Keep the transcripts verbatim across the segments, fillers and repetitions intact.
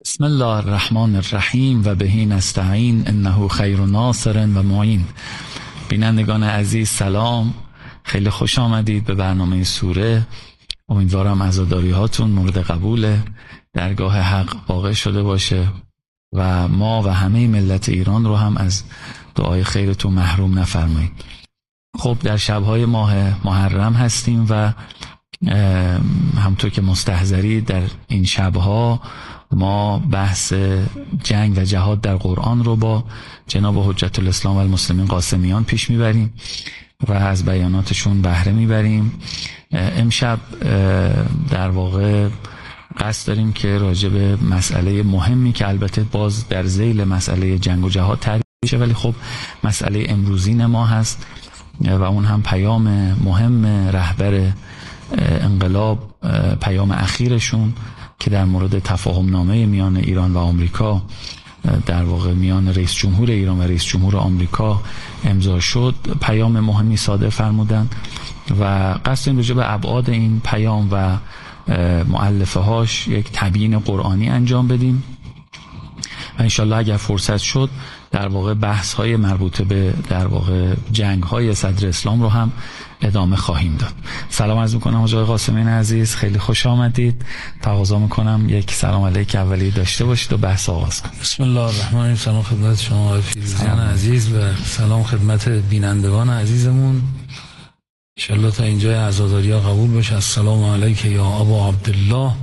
بسم الله الرحمن الرحیم و بهی نستعین انه خیر ناصر و معین. بینندگان عزیز سلام، خیلی خوش آمدید به برنامه سوره. امیدوارم عزاداری هاتون مورد قبول درگاه حق واقع شده باشه و ما و همه ملت ایران رو هم از دعای خیرتون محروم نفرمایید. خب در شبهای ماه محرم هستیم و همطور که مستحضری در این شبها ما بحث جنگ و جهاد در قرآن رو با جناب حجت الاسلام و المسلمین قاسمیان پیش میبریم و از بیاناتشون بهره میبریم. امشب در واقع قصد داریم که راجع به مسئله مهمی که البته باز در ذیل مسئله جنگ و جهاد تعریف بشه، ولی خب مسئله امروزین ما هست و اون هم پیام مهم رهبر انقلاب، پیام اخیرشون که در مورد تفاهم نامه میان ایران و آمریکا، در واقع میان رئیس جمهور ایران و رئیس جمهور آمریکا امضا شد، پیام مهمی صادر فرمودن و قصد این راجع به ابعاد این پیام و مؤلفه هاش یک تبیین قرآنی انجام بدیم و انشالله اگر فرصت شد در واقع بحث های مربوطه به در واقع جنگ های صدر اسلام رو هم ادامه خواهیم داد. سلام عرض میکنم حضرت قاسمین عزیز، خیلی خوش آمدید. تقاضا میکنم یک سلام علیک اولی داشته باشید و بحث آغاز کنیم. بسم الله الرحمن الرحیم. سلام خدمت شما آقای فیروزیان عزیز و سلام خدمت بینندگان عزیزمون. ان شاءالله تا اینجای عزاداری ها قبول بشه. السلام علیک یا ابا عبدالله.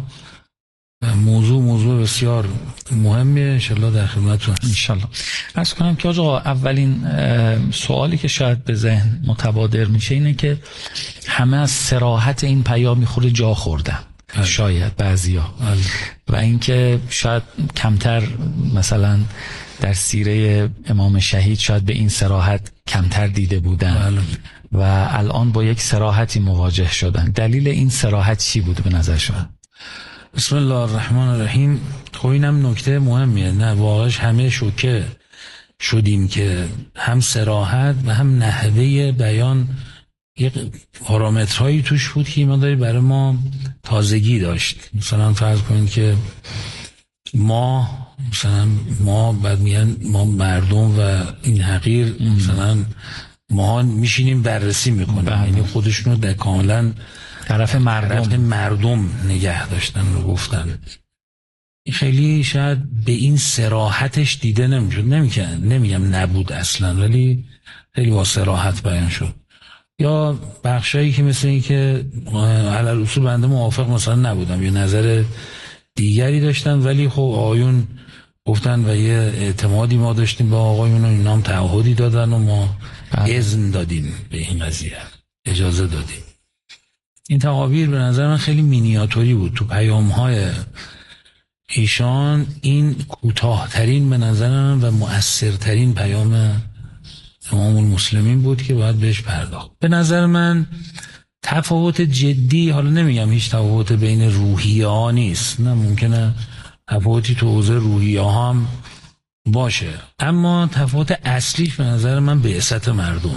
موضوع موضوع بسیار مهمیه، انشالله در خدمتتون هست. انشالله. عرض کنم که آقا اولین سوالی که شاید به ذهن متبادر میشه اینه که همه از صراحت این پیام میخوره جا خوردن، شاید بعضیا، و اینکه شاید کمتر مثلا در سیره امام شهید شاید به این صراحت کمتر دیده بودن و الان با یک صراحتی مواجه شدن. دلیل این صراحت چی بود به نظر شما؟ بسم الله الرحمن الرحیم. خب اینم نکته مهمیه. نه واقعش همه شوکه شدیم که هم صراحت و هم نحوه بیان یک پارامترهایی توش بود که ایمانداری برای ما تازگی داشت. مثلا فرض کنید که ما مثلا ما بعد میگن ما مردم و این حقیر مثلا ما میشینیم بررسی میکنیم، یعنی خودشونو در کاملا طرف مردم طرف مردم نگه داشتن و گفتن. خیلی شاید به این صراحتش دیده نمیشد، نمیگم نمیگم نبود اصلا، ولی خیلی با صراحت بیان شد. یا بخشایی که مثل این که علل اصول بنده موافق مثلا نبودم، یه نظر دیگری داشتن، ولی خب آقایون گفتن و یه اعتمادی ما داشتیم با آقایون و اینا هم تعهدی دادن و ما اذن دادیم به این قضیه، اجازه دادیم. این تعابیر به نظر من خیلی مینیاتوری بود تو پیام‌های ایشان. این کوتاه‌ترین به نظر من و مؤثرترین پیام امام المسلمین بود که باید بهش پرداخت. به نظر من تفاوت جدی، حالا نمیگم هیچ تفاوت بین روحیه ها نیست، نه ممکنه تفاوتی تو حوزه روحیه ها هم باشه، اما تفاوت اصلیش به نظر من بعثت مردم.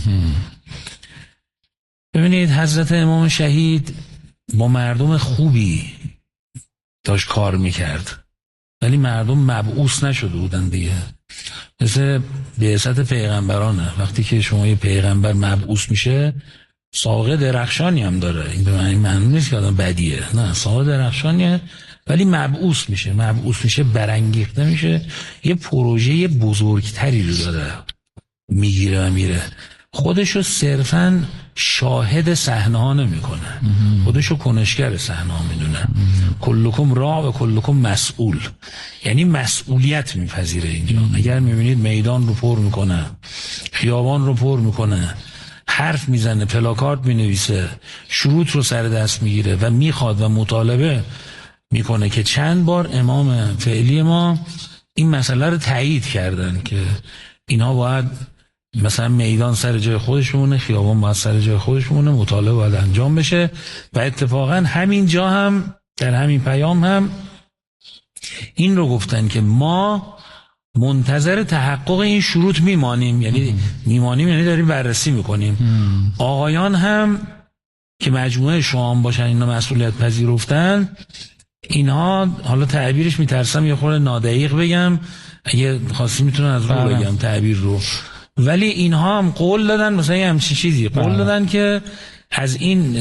ببینید حضرت امام شهید با مردم خوبی داشت کار میکرد، ولی مردم مبعوث نشده بودن دیگه. مثل بعثت پیغمبرانه، وقتی که شما یه پیغمبر مبعوث میشه ساقه درخشانی هم داره، این به معنی معنی نیست که آدم بدیه، نه، ساقه درخشانیه ولی مبعوث میشه، مبعوث میشه برانگیخته میشه، یه پروژه بزرگتری رو داره میگیره و میره. خودشو صرفاً شاهد صحنه ها نمیکنه، خودشو کنشگر صحنه ها میدونه. کلکم راع و کلکم مسئول، یعنی مسئولیت میپذیره اینجا. اگر میبینید میدان رو پر میکنه، خیابان رو پر میکنه، حرف میزنه، پلاکارد مینویسه، شروط رو سر دست میگیره و میخواد و مطالبه میکنه که چند بار امام فعلی ما این مسئله رو تایید کردن که اینها باید مثلا میدان سر جای خودش بمونه، خیابان باید سر جای خودش بمونه، مطالبه باید انجام بشه. و اتفاقا همین جا هم در همین پیام هم این رو گفتن که ما منتظر تحقق این شروط میمانیم، یعنی میمانیم یعنی داریم بررسی میکنیم. آقایان هم که مجموعه شام باشن اینا مسئولیت پذیرفتن، اینها حالا تعبیرش میترسم یه خورده نادقیق بگم، اگه خواستی میتونم از رو بگم تعبیر رو، ولی اینها هم قول دادن مثلا یه همچین چیزی قول بله. دادن که از این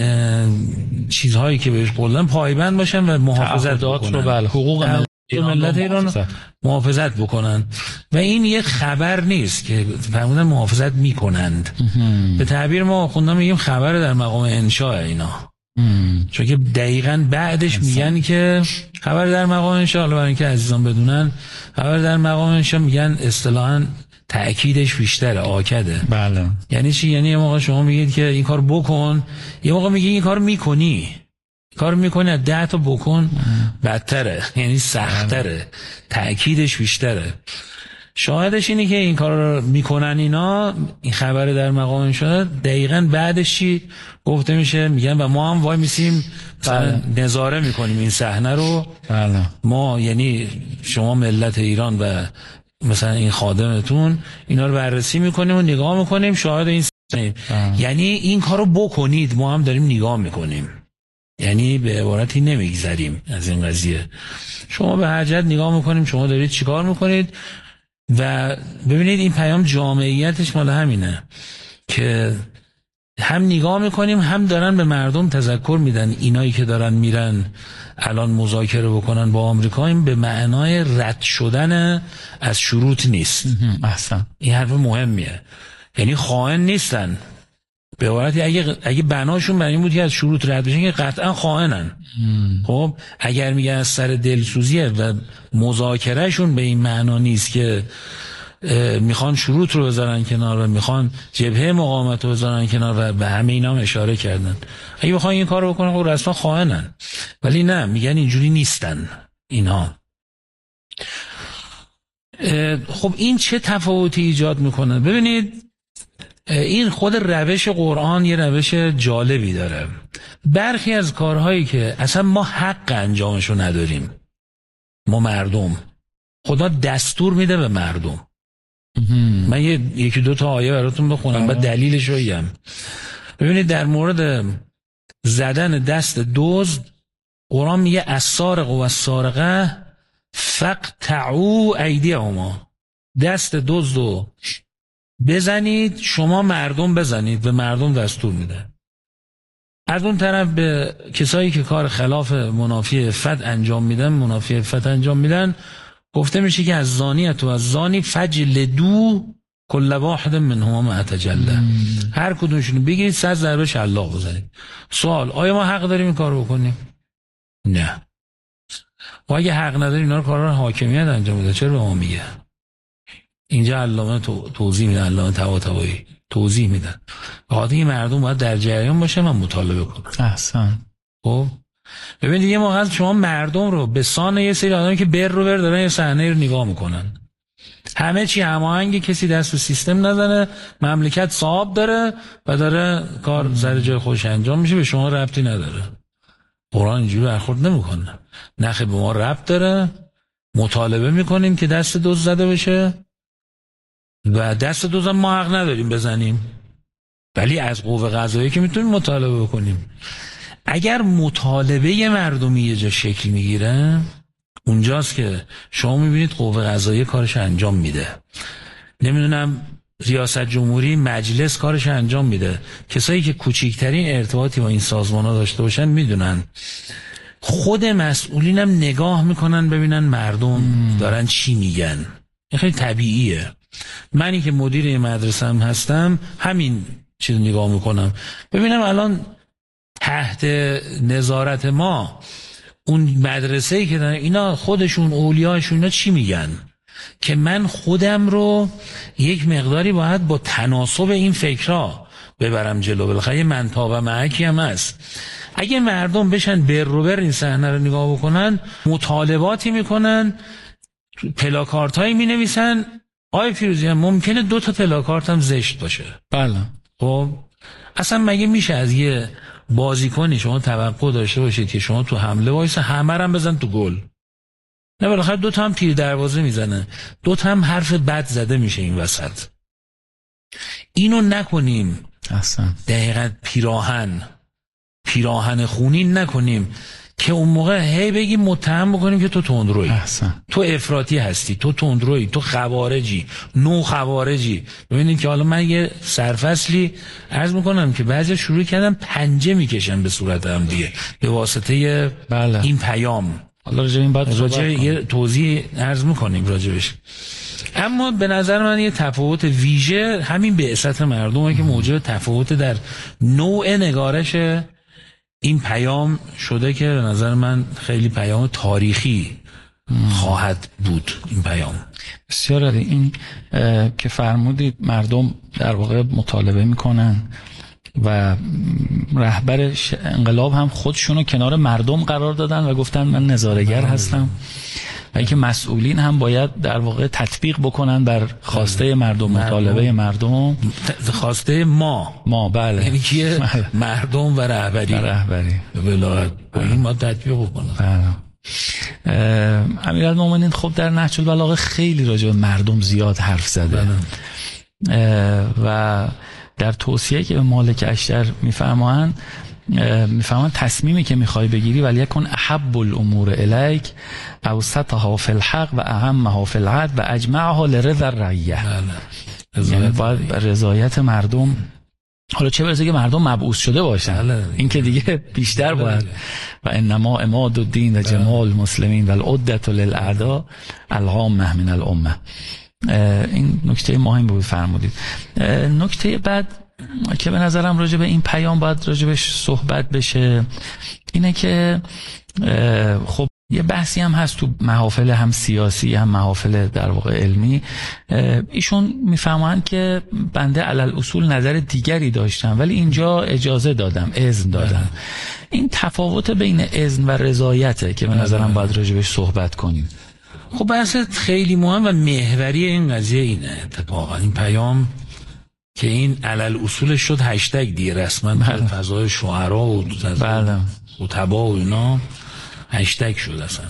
چیزهایی که بهش قول دادن پایبند باشن و محافظت بکنن، رو بله. حقوق ملت, ملت ایران محافظت. محافظت بکنن و این یه خبر نیست که فرمودن محافظت میکنند. به تعبیر ما خوندم میگیم خبر در مقام انشاء اینا، چون که دقیقاً بعدش میگن که خبر در مقام انشاء، برای اینکه عزیزان بدونن خبر در مقام انشاء میگن اصطلاحاً تأکیدش بیشتره، آکده. بله. یعنی چی؟ یعنی یه موقع شما میگید که این کار بکن، یه موقع میگی این کار میکنی، کار میکنی ده تا بکن بدتره، یعنی سختره، تأکیدش بیشتره. شاهدش اینه که این کار رو میکنن اینا، این خبر در مقام شده دقیقاً بعدش چی گفته میشه؟ میگن و ما هم وای میسیم نظاره میکنیم این صحنه رو. بله. ما یعنی شما ملت ایران و مثلا این خادمتون اینا رو بررسی میکنیم و نگاه میکنیم، شاهد این صحنه. یعنی این کار رو بکنید، ما هم داریم نگاه میکنیم، یعنی به عبارتی نمیگذریم از این قضیه. شما به هر جهت نگاه میکنیم، شما دارید چیکار میکنید. و ببینید این پیام جامعیتش مال همینه که هم نگاه میکنیم هم دارن به مردم تذکر میدن اینایی که دارن میرن الان مذاکره بکنن با آمریکا، این به معنای رد شدن از شروط نیست. احسن. این حرف مهمیه، یعنی خائن نیستن. به عبارتی اگه اگه بناشون بر این بود که از شروط رد بشن که قطعا خائنن. خب اگر میگن از سر دلسوزیه و مذاکرهشون به این معنا نیست که میخوان شروط رو بذارن کنار و میخوان جبهه مقاومت رو بذارن کنار و به همه اینا هم اشاره کردن، اگه بخوان این کار رو بکنن خب رسما خائنن. ولی نه، میگن اینجوری نیستن اینها. خب این چه تفاوتی ایجاد میکنه؟ ببینید این خود روش قرآن یه روش جالبی داره. برخی از کارهایی که اصلا ما حق انجامشو نداریم، ما مردم، خدا دستور میده به مردم. من یه یکی دو تا آیه براتون بخونم بعد دلیلش رو بگم. ببینید در مورد زدن دست دزد قرآن میگه السارق و السارقه فاقطعوا ایدیهما، دست دزد رو بزنید، شما مردم بزنید، به مردم دستور میده. از اون طرف به کسایی که کار خلاف منافی عفت انجام میدن، منافی عفت انجام میدن، گفته میشه که از زانیت و از زانی فجلدو کل واحد منهما ما تجلد، هر کدومشون بگیرید صد ضربه شلاق بزنید. سوال، آیا ما حق داریم این کارو بکنیم؟ نه. و اگه حق نداریم اینا رو کارا حاکمیت انجام میده، چرا به ما میگه؟ اینجا علامه تو توضیح میدن، علامه طباطبایی توضیح میدن. بخاطر این مردم باید در جریان باشه و مطالبه کنن. احسن. خب ببینید یه موقع شما مردم رو به سان یه سری آدمی که بر رو بر دارن یه صحنه رو نگاه میکنن، همه چی هماهنگ، کسی دست به سیستم نزنه، مملکت صاحب داره و داره کار سر جای خودش انجام میشه، به شما ربطی نداره. قرآن اینجوری برخورد نمیکنه. نخه به ما ربط داره، مطالبه میکنیم که دست دزد زده بشه و دست دوزم ما حق نداریم بزنیم، ولی از قوه قضاییه که میتونیم مطالبه بکنیم. اگر مطالبه مردمی یه جا شکل میگیره، اونجاست که شما میبینید قوه قضاییه کارش انجام میده، نمیدونم ریاست جمهوری، مجلس کارش انجام میده. کسایی که کوچکترین ارتباطی با این سازمان ها داشته باشن میدونن. خود مسئولین هم نگاه میکنن ببینن مردم دارن چی میگن. این خیلی طبیعیه. منی که مدیر مدرسه هم هستم همین چیز نگاه میکنم، ببینم الان تحت نظارت ما اون مدرسه‌ای که دارن اینا خودشون اولیاءشون اینا چی میگن، که من خودم رو یک مقداری باید با تناسب این فکرها ببرم جلو. بالاخره یه منطقه و معکی هم هست. اگه مردم بشن بر رو بر این صحنه رو نگاه بکنن، مطالباتی میکنن، پلاکارتایی مینویسن. آی فیروزی هم ممکنه دو تا پلاکارت هم زشت باشه. بله. خب اصلا مگه میشه از یه بازیکنی شما توقع داشته باشید که شما تو حمله وایسه همه رو هم بزن تو گل؟ نه، بالاخره دو تا هم تیر دروازه میزنه، دو تا هم حرف بد زده میشه این وسط. اینو نکنیم. اصلا دقیقاً پیراهن پیراهن خونین نکنیم که اون موقع هی بگیم متهم بکنیم که تو تندرویی، احسن. تو افراطی هستی، تو تندرویی، تو خوارجی، نو خوارجی. ببینید که حالا من یه سرفصلی عرض میکنم که بعضی شروع کردن پنجه میکشن به صورت هم دیگه به واسطه بله. این پیام. حالا راجع این بعد راجع یه توضیح عرض میکنیم راجبش. اما به نظر من یه تفاوت ویژه همین بعثت مردمه که موجب تفاوت در نوع نگارش این پیام شده که به نظر من خیلی پیام تاریخی خواهد بود. این پیام بسیار عالی. این که فرمودید مردم در واقع مطالبه میکنن و رهبر انقلاب هم خودشونو کنار مردم قرار دادن و گفتن من نظاره‌گر هستم و اینکه مسئولین هم باید در واقع تطبیق بکنن بر خواسته مردم، مطالبه مردم، خواسته ما ما بله، یعنی که مردم و رهبری رهبری ولایت با این ما تطبیق بکنن. بله. امیرالمومنین خب در نهج البلاغه خیلی راجع به مردم زیاد حرف زده و در توصیه که به مالک اشتر میفرمایند میفهمن تصمیمی که میخوای بگیری ولی یکن احب الامور الیک اوسطها فی الحق و اهمها فی العدل و اجمعها لرضا الرعیه. یعنی باید رضایت مردم، حالا چه برسه که مردم مبعوث شده باشن، این که دیگه بیشتر باید. و انما عماد الدین و جمال المسلمین و العدة للاعداء العامة من الامه. این نکته مهم بود فرمودید. نکته بعد که به نظرم راجع به این پیام باید راجبش صحبت بشه اینه که خب یه بحثی هم هست تو محافل هم سیاسی هم محافل در واقع علمی. ایشون میفهمن که بنده علل اصول نظر دیگری داشتم ولی اینجا اجازه دادم، اذن دادم. این تفاوت بین اذن و رضایته که به نظرم باید راجبش صحبت کنیم. خب بحث خیلی مهم و محوری این قضیه اینه اتفاقا این پیام که این علل اصولش شد هشتگ دیگه رسما در فضای شعرا و بله خطبا و اینا هشتگ شد اصلا.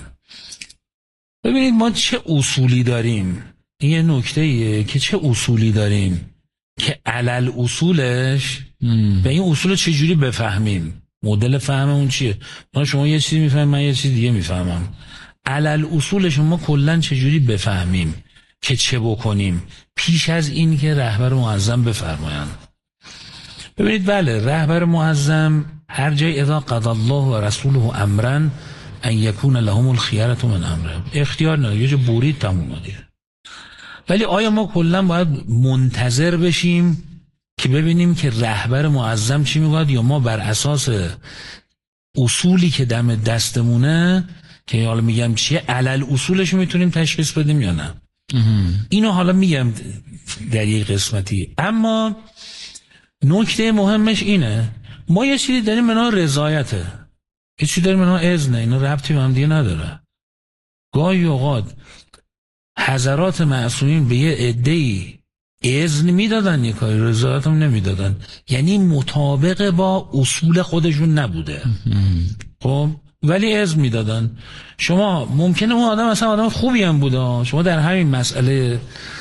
ببینید ما چه اصولی داریم، این یه نکته ایه که چه اصولی داریم که علل اصولش به این اصول چجوری بفهمیم، مدل فهممون چیه. ما شما یه چیزی میفهمیم من یه چیز دیگه میفهمم، علل اصولش ما کلن چجوری بفهمیم که چه بکنیم پیش از این که رهبر معظم بفرمایند. ببینید بله رهبر معظم هر جای اذا قضى الله و رسوله امرا ان یکون لهم الخیارة من امره، اختیار نداره، یه جا برید تموم دیگه. ولی آیا ما کلا باید منتظر بشیم که ببینیم که رهبر معظم چی میگوید یا ما بر اساس اصولی که دم دستمونه که حالا میگم چیه علل اصولش میتونیم تشخیص بدیم یا نه؟ اینو حالا میگم در یک قسمتی. اما نکته مهمش اینه ما یه چیزی داریم به نام رضایته، یه چیزی داریم به نام اذنه، اینا ربطی به هم دیگه نداره. گاهی اوقات حضرات معصومین به یه عده‌ای اذن میدادن یه کاری، رضایت هم نمیدادن، یعنی مطابق با اصول خودشون نبوده خب ولی اذن میدادن. شما ممکنه اون آدم مثلا آدم خوبی هم بوده، شما در همین مسئله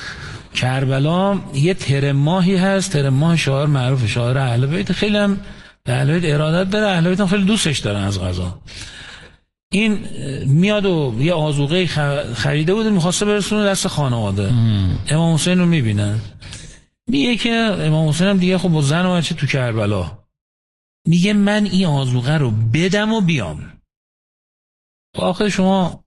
کربلا یه ترم ماهی هست، ترم ماه شاعر معروف، شاعر اهل بیت، خیلی هم به اهل بیت ارادت داره، اهل بیت هم خیلی دوستش دارن از قضا. این میاد و یه آذوقه خریده بود میخواسته برسونه دست خانواده، امام حسین رو میبینن، میگه که امام حسین هم دیگه خب با زن و بچه تو کربلا، میگه من این آذوقه رو بدم و بیام. آخه شما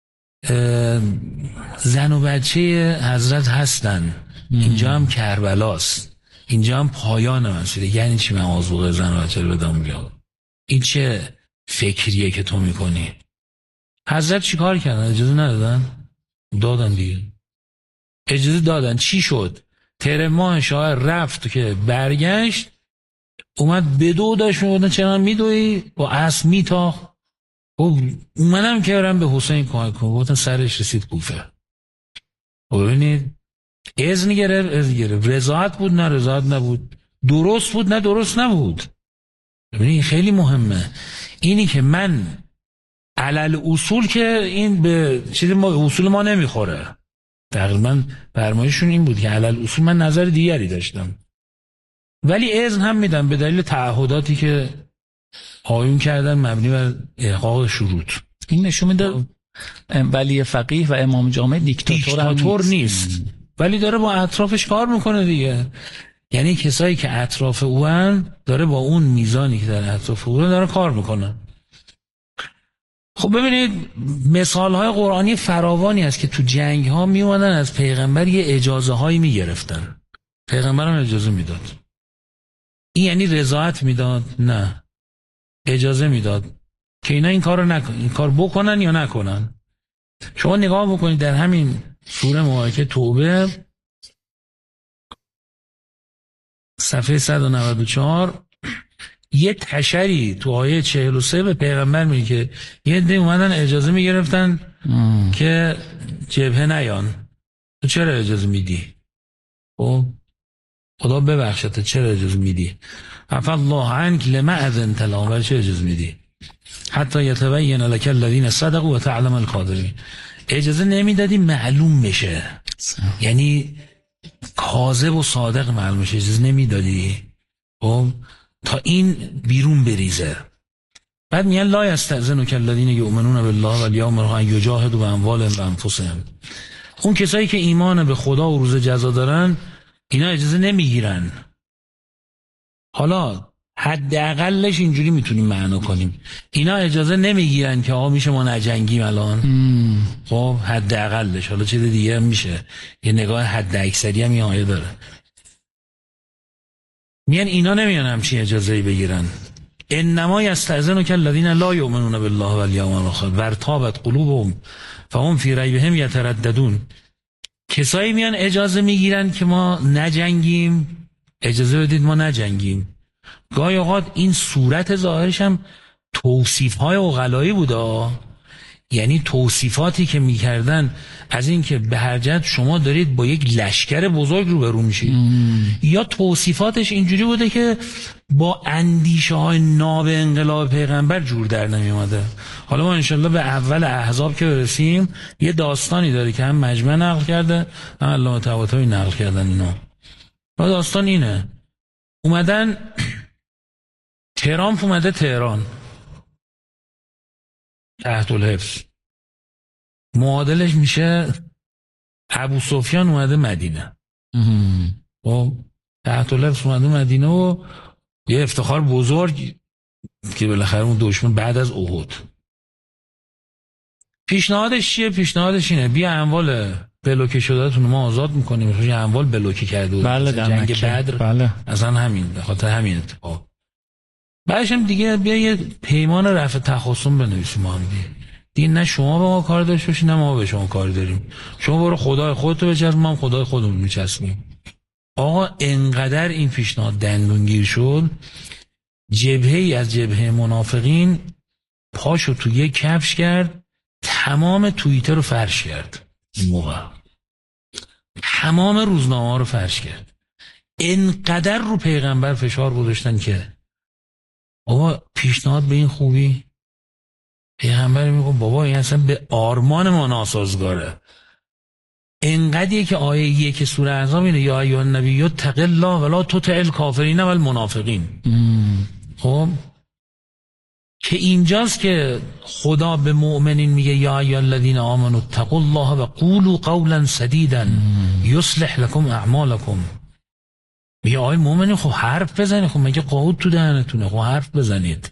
زن و بچه حضرت هستن، اینجا هم کربلاست، اینجا هم پایان مسیره، یعنی چی من آذوقه زن و بچه رو بدم و بیام؟ این چه فکریه که تو میکنی؟ حضرت چی کار کردن؟ اجازه ندادن؟ دادن دیگه، اجازه دادن. چی شد؟ تر ماه شاعر رفت که برگشت اومد بدو داشت میبودن چنان میدوی با اسب میتاخ. خب منم که برم به حسین کمک کنم، گفتن سرش رسید کوفه. ببینید اذن گرفت، اذن گرفت، رضایت بود نه رضایت نبود، درست بود نه درست نبود. ببینید خیلی مهمه اینی که من علل اصول که این به چیز ما اصول ما نمیخوره، تقریبا فرمایششون این بود که علل اصول من نظر دیگری داشتم ولی اذن هم میدم به دلیل تعهداتی که آیون کردن مبنی بر احقاق شروط. این نشون میده ولی فقیه و امام جامع دیکتاتور, دیکتاتور نیست. نیست ولی داره با اطرافش کار میکنه دیگه. یعنی کسایی که اطراف اوان داره با اون میزانی که در اطراف اوان داره کار میکنه. خب ببینید مثال های قرآنی فراوانی هست که تو جنگ ها میومدن از پیغمبر یه اجازه هایی میگرفتن. پیغمبر هم اجازه میداد. این یعنی رضایت میداد؟ نه، اجازه میداد که اینا این کار رو نکن، این کار بکنن یا نکنن. شما نگاه بکنید در همین سوره مبارکه توبه صفحه صد و نود و چهار یه تشری تو آیه چهل و سه به پیغمبر میگه که یه عده اومدن اجازه میگرفتن ام. که جبهه نیان. تو چرا اجازه میدی؟ خب خدا ببخشته چرا اجازه میدی؟ عفا الله عنک لما اذنت لهم، ولی چرا اجازه میدی؟ حتی یتبین لک الذین صدقوا و تعلم الکاذبین. اجازه نمیدادی معلوم بشه، یعنی کاذب و صادق معلوم بشه. اجازه نمیدادی خب تا این بیرون بریزه. بعد میگن لا یستأذنک الذین یؤمنون بالله والیوم الاخر یجاهدوا باموالهم و انفسهم. اون کسایی که ایمان به خدا و روز جزا دارن اینا اجازه نمیگیرن. حالا حداقلش اینجوری میتونیم معنا کنیم، اینا اجازه نمیگیرن که آقا میشه ما نجنگیم الان. خب حداقلش. حالا چیز دیگه هم میشه، یه نگاه حد اکثری هم یه آیه داره. میان اینا نمیان همچین اجازه‌ای بگیرن. انما یستأذنک الذین لا یؤمنون بالله والیوم الاخر وارتابت قلوبهم فهم فی ریبهم یترددون. کسایی میان اجازه میگیرن که ما نجنگیم، اجازه بدید ما نجنگیم. گاهی اوقات این صورت ظاهرش هم توصیف‌های عقلایی بوده، یعنی توصیفاتی که میکردن از این که به هر جهت شما دارید با یک لشکر بزرگ روبرو میشید، یا توصیفاتش اینجوری بوده که با اندیشه های ناب انقلاب پیغمبر جور در نمیومده. حالا ما انشالله به اول احزاب که برسیم یه داستانی داره که هم مجمع نقل کرده هم علامه طباطبایی نقل کردن اینو. و داستان اینه اومدن تهران، اومده تهران تحت الحفظ، معادلش میشه ابو سفیان اومده مدینه و تحت الحفظ اومده مدینه و یه افتخار بزرگ که بالاخره اون دشمن بعد از احد. پیشنهادش چیه؟ پیشنهادش اینه بیا اموال بلوکه شدهتون ما آزاد میکنیم. میخواد اموال بلوکه کرده بود. بله جنگ بدر. بله. اصلا همین به خاطر همین اتفاق. بعدش هم دیگه بیا یه پیمان رفع تخاصم بنویسیم ما هم دیگه. دیگه نه شما به ما کار داشته باشید نه ما به شما کار داریم. شما برو خدای خودتو بچسب، ما هم خدای خودمون میچسبیم. آقا انقدر این پیشنهاد دندونگیر شد، جبهه‌ای از جبهه منافقین پاشو تو یک کفش کرد، تمام توییتر رو فرش کرد. این موقع تمام روزنامه‌ها رو فرش کرد. انقدر رو پیغمبر فشار گذاشتن که بابا پیشنهاد به این خوبی. پیغمبر میگه بابا این اصلا به آرمان ما ناسازگاره. انقدریه که آیه یک سوره احزاب اینه یا ایها النبی اتق الله ولا تطع الکافرین والمنافقین. خب که اینجاست که خدا به مؤمنین میگه یا ایها الذین آمنوا اتقوا الله و قولوا قولا سدیدا یصلح لكم اعمالکم. میگه آقای مؤمنین خب حرف بزنید. خب مگه قاعد تو دهنتونه؟ خب حرف بزنید.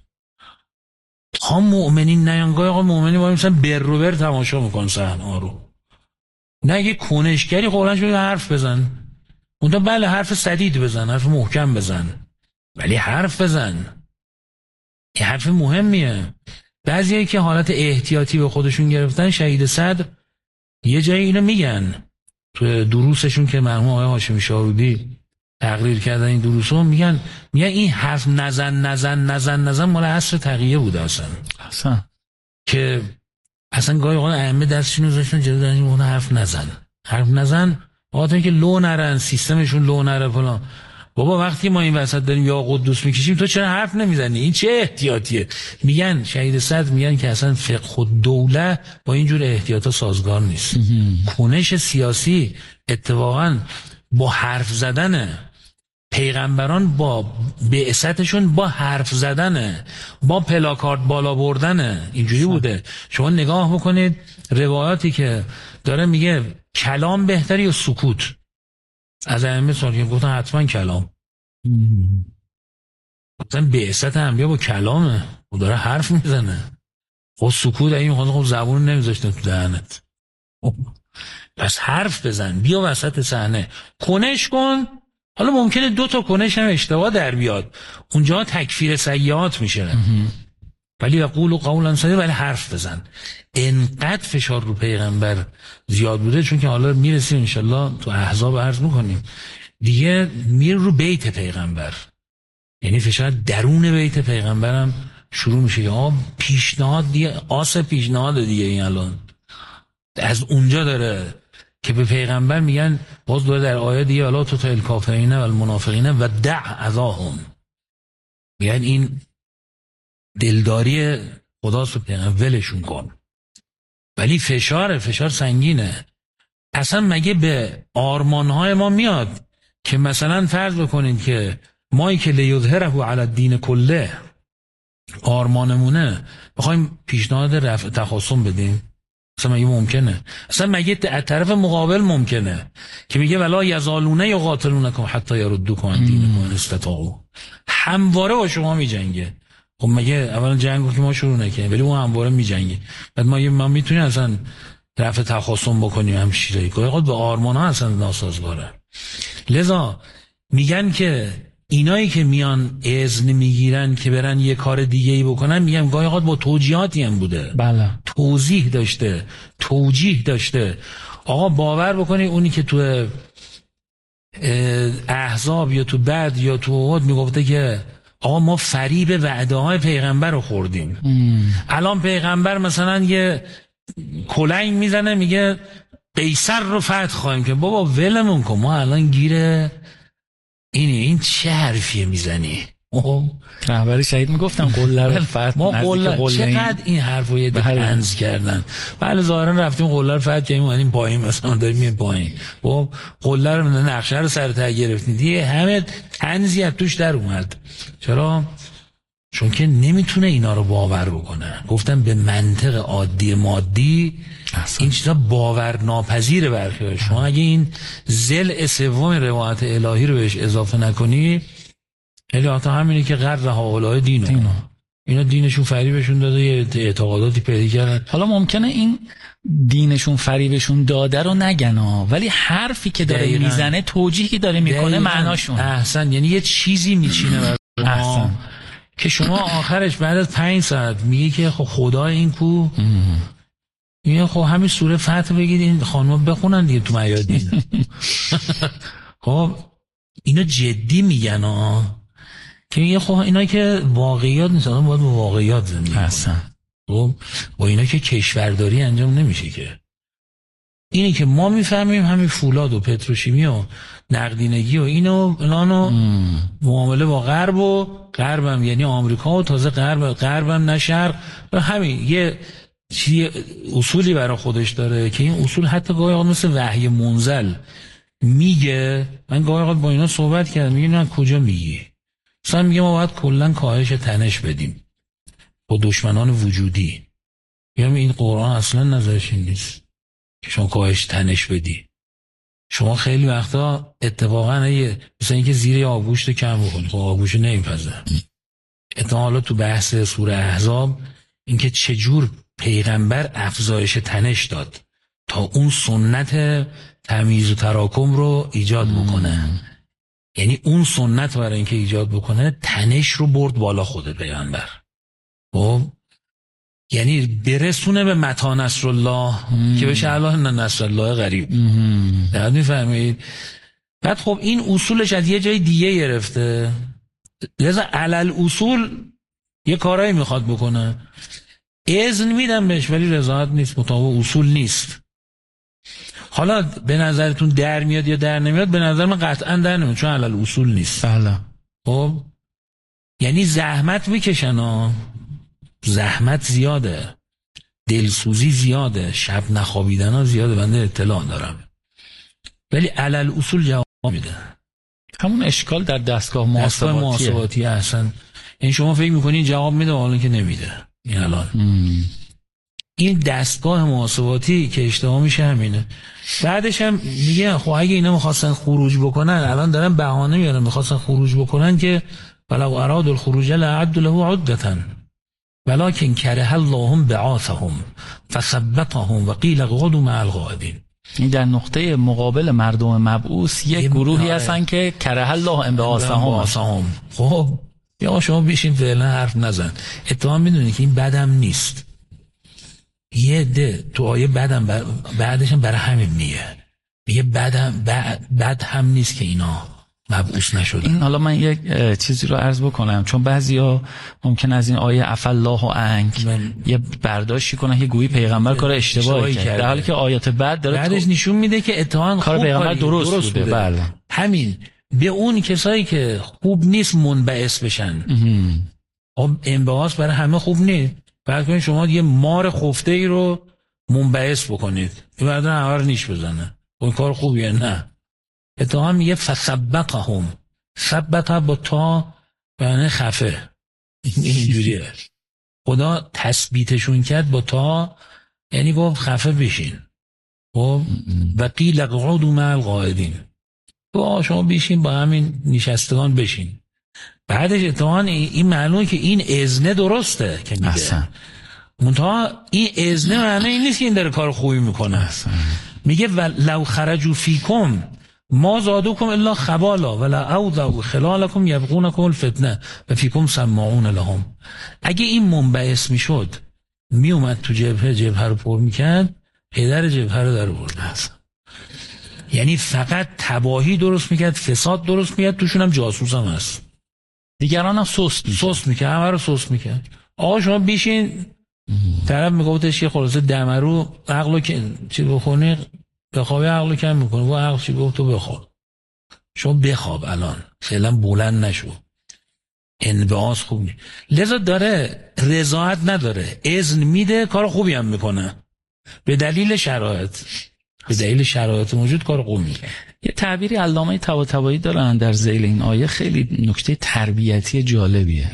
تا مؤمنین نیانگاه آقا مؤمنین باید مثلا بر رو بر تماشا میکن صحنه ها رو. نه اگه کنشگری قولن شده حرف بزن. اونتا بله حرف سدید بزن، حرف محکم بزن، ولی حرف بزن. این حرف مهمیه. بعضیایی که حالت احتیاطی به خودشون گرفتن، شهید صدر یه جایی اینو میگن تو دروسشون که مرحوم آقای هاشمی شاهرودی تقریر کردن این دروسو، میگن میگن این حرف نزن نزن نزن نزن مال عصر تقیه بوده اصلا. اصلا که اصلا گاهی اوقات ائمه دستشون رو گذاشتن جلوی این حرف نزن حرف نزن آقا که لو نرن، سیستمشون لو نره فلان. بابا وقتی ما این وسط داریم یا قدوس میکشیم تو چرا حرف نمیزنی؟ این چه احتیاطیه؟ میگن شهید صدر میگن که اصلا فقه الدوله با اینجور احتیاطا سازگار نیست. کنش سیاسی اتفاقا با حرف زدنه. پیغمبران با بعثتشون با حرف زدنه، با پلاکارد بالا بردنه، اینجوری بوده. شما نگاه بکنید روایاتی که داره میگه کلام بهتری یا سکوت، از ائمه سوال گفتن حتما کلام. مثلا بعثت انبیا با کلامه، او داره حرف میزنه. خب سکوت این خود خب زبون نمیذاشتن تو دهنت، پس حرف بزن، بیا وسط صحنه کنش کن. حالا ممکنه دو تا کنش هم اشتباه در بیاد، اونجا تکفیر سیئات میشه، ولی یقول قولا سدیدا، ولی حرف بزن. انقدر فشار رو پیغمبر زیاد بوده، چون که حالا میرسیم انشالله تو احزاب عرض میکنیم دیگه، میر رو بیت پیغمبر، یعنی فشار درون بیت پیغمبرم شروع میشه. یا پیشنهاد دیگه، آس پیشنهاد دیگه این الان از اونجا داره که به پیغمبر میگن، باز داره در آیه دیگه الا تطع الکافرین و المنافقین و دع اذاهم، میگن این دلداری خداست به پیغمبر، ولشون کن. ولی فشار فشار سنگینه. اصلا مگه به آرمانهای ما میاد که مثلا فرض بکنید که مایی که لیظهره علی الدین کله آرمانمونه بخوایم پیشنهاد رفع تخاصم بدیم؟ اصلا مگه ممکنه؟ اصلا مگه از طرف مقابل ممکنه که میگه ولا یزالونه یقاتلونکم حتی یردوکم عن دینکم ان استطاعوا، همواره با شما میجنگه. خب مگه اولا جنگو که ما شروع نکنیم، ولی اون همواره میجنگه. بعد ما ما میتونیم اصلا رفع تخاصم بکنیم؟ هم شیره گاهی به آرمان ها اصلا ناسازگاره. لذا میگن که اینایی که میان اذن میگیرن که برن یه کار دیگه ای بکنن، میگن گاهی اوقات با توجیهاتی هم بوده، بله، توضیح داشته، توجیه داشته. آقا باور بکنی اونی که تو احزاب یا تو بعد یا تو احد میگفته که آقا ما فریب وعده های پیغمبر رو خوردیم، ام. الان پیغمبر مثلا یه کلنگ میزنه میگه قیصر رو فتح خواهیم که، بابا ولمون کن، ما الان گیره اینی، این چه حرفیه میزنی؟ رهبر شهید میگفتن قله رو فتح، ما قله چقدر این حرفو یه طنز کردن. بله ظاهرا رفتیم قله رو فتح کردیم، اومدیم پایین، مثلا داریم میایم پایین، خب قله رو نقشه رو سر ته گرفتیم دیگه، همه طنزی از توش در اومد. چرا؟ چون که نمیتونه اینا رو باور بکنه. گفتم به منطق عادی مادی احسن. این چیزا باور ناپذیره برخی. شما اگه این ضلع سوم روایت الهی رو بهش اضافه نکنی، الهات همینه که غر هؤلاء دینو دینو اینا دینشون فریبشون داده، یه اعتقاداتی پیدا کردن. حالا ممکنه این دینشون فریبشون داده رو نگنا، ولی حرفی که داره دقیقا. میزنه، توجیهی که داره میکنه معناشون احسن، یعنی یه چیزی میچینه بر ما که شما آخرش بعد از پنج ساعت میگی که خب خدا این کو میگه خب همین سوره فتح بگید این خانم بخونن دیگه تو میادین. خب اینا جدی میگن ها، که میگه خب اینا که واقعیات نیست، آدم باید با واقعیات زندگی کنه. خب با اینا که کشورداری انجام نمیشه که. اینی که ما میفهمیم همین فولاد و پتروشیمی و نقدینگی و اینو الانو معامله با غرب و غربم یعنی آمریکا و تازه غرب غربم نه شرق، همین یه چیزی اصولی برای خودش داره که این اصول حتی گاهی اوقات مثل وحی منزل میگه. من گاهی اوقات با اینا صحبت کردم، میگه نه کجا میگی؟ مثلا میگه ما باید کلا کاهش تنش بدیم با دشمنان وجودی. میگم این قرآن اصلا نظرش این نیست که شما کاهش تنش بدی. شما خیلی وقتا اتفاقا یه مثلا اینکه زیر آبگوشت کم بکنی، خب آبگوشت نمیپزه. اتفاقا تو بحث سوره احزاب اینکه چجور پیغمبر افزایش تنش داد تا اون سنت تمیز و تراکم رو ایجاد بکنه. یعنی اون سنت برای اینکه ایجاد بکنه تنش رو برد بالا خود پیغمبر. خب یعنی برسونه به متی نصر الله مم. که بشه الله نه نصر الله غریب. درست میفهمید؟ بعد خب این اصولش از یه جای دیگه گرفته، لذا علل اصول یه کارایی میخواد بکنه، اذن میدم بهش ولی رضایت نیست، مطابق اصول نیست. حالا به نظرتون در میاد یا در نمیاد؟ به نظر من قطعا در نمیاد، چون علل اصول نیست. بله. خب یعنی زحمت میکشن ها، زحمت زیاده، دلسوزی زیاده، شب نخوابیدن ها زیاده، بنده اطلاع دارم، ولی علل اصول جواب میده. همون اشکال در دستگاه محاسباتیه. محاسباتی اصلا این شما فکر میکنین جواب میده حالا که نمیده. این الان ام. این دستگاه محاسباتی که اشتباه میشه همینه. بعدش هم میگه خب اگه اینا میخواستن خروج بکنن، الان دارن بهانه میارن میخواستن خروج بکنن که ولو اراد الخروج لعد له عدة ولكن كره الله بعاثهم فثبتهم وقيل اقعدوا مع القاعدين. این در نقطه مقابل مردم مبعوث یک گروهی هستن که کره الله انبعاثهم. خب یا شما بیشین فعلا حرف نزن. اتفاقا میدونی که این بدم نیست. یه ده تو آیه بدم بر... بعدش هم برای همین میگه میگه بدم بد... بد هم نیست که اینا مبعوث نشدن. این حالا من یک چیزی رو عرض بکنم، چون بعضیا ممکن از این آیه عفا الله عنک من... یه برداشتی کنن که گویی پیغمبر کار اشتباهی کرد، در حالی که آیات بعد داره بعدش تو... نشون میده که اتهام کار پیغمبر درست, درست بوده, بوده. بله. همین به اون کسایی که خوب نیست منبعث بشن. خب انبعاث برای همه خوب نیست. بعد کنید شما یه مار خفته ای رو منبعث بکنید این بعد همه رو نیش بزنه، اون کار خوبیه؟ نه. اتهام میگه فثبتهم، ثبت با تا یعنی خفه، اینجوریه. خدا تثبیتشون کرد با تا یعنی گفت خفه بشین. خب و قیل اقعدوا مع القاعدین، تو شما بشین با همین نشستگان بشین. بعدش اتهام این معلومه که این اذن درسته که میگه، منتها این اذن معنی این نیست که این داره کار خوبی میکنه. اصلا. میگه لو خرجوا فیکم ما زادوکم الا خبالا ولا اوضعوا خلالکم یبغونکم الفتنه و فیکم سماعون لهم. اگه این منبعث میشد میومد تو جبهه جبهه رو پر میکرد، پدر جبهه رو در آورد. یعنی فقط تباهی درست میکرد، فساد درست میکرد، توشون هم جاسوس هم هست. دیگران هم سست سست میکرد، همه رو سست میکرد. آقا شما بیشین طرف میگفتش که خلاصه دمرو عقلو که چی بخونی بخوابی عقلو کم میکنه، و عقل چی گفت تو بخواب، شما بخواب الان فعلا بلند نشو. انبعاث خوب نیست، لذا داره رضایت نداره، اذن میده، کار خوبی هم میکنه به دلیل شرایط، به دلیل شرایط موجود کار خوب میکنه. یه تعبیری علامه طباطبایی دارن در ذیل این آیه، خیلی نکته تربیتی جالبیه.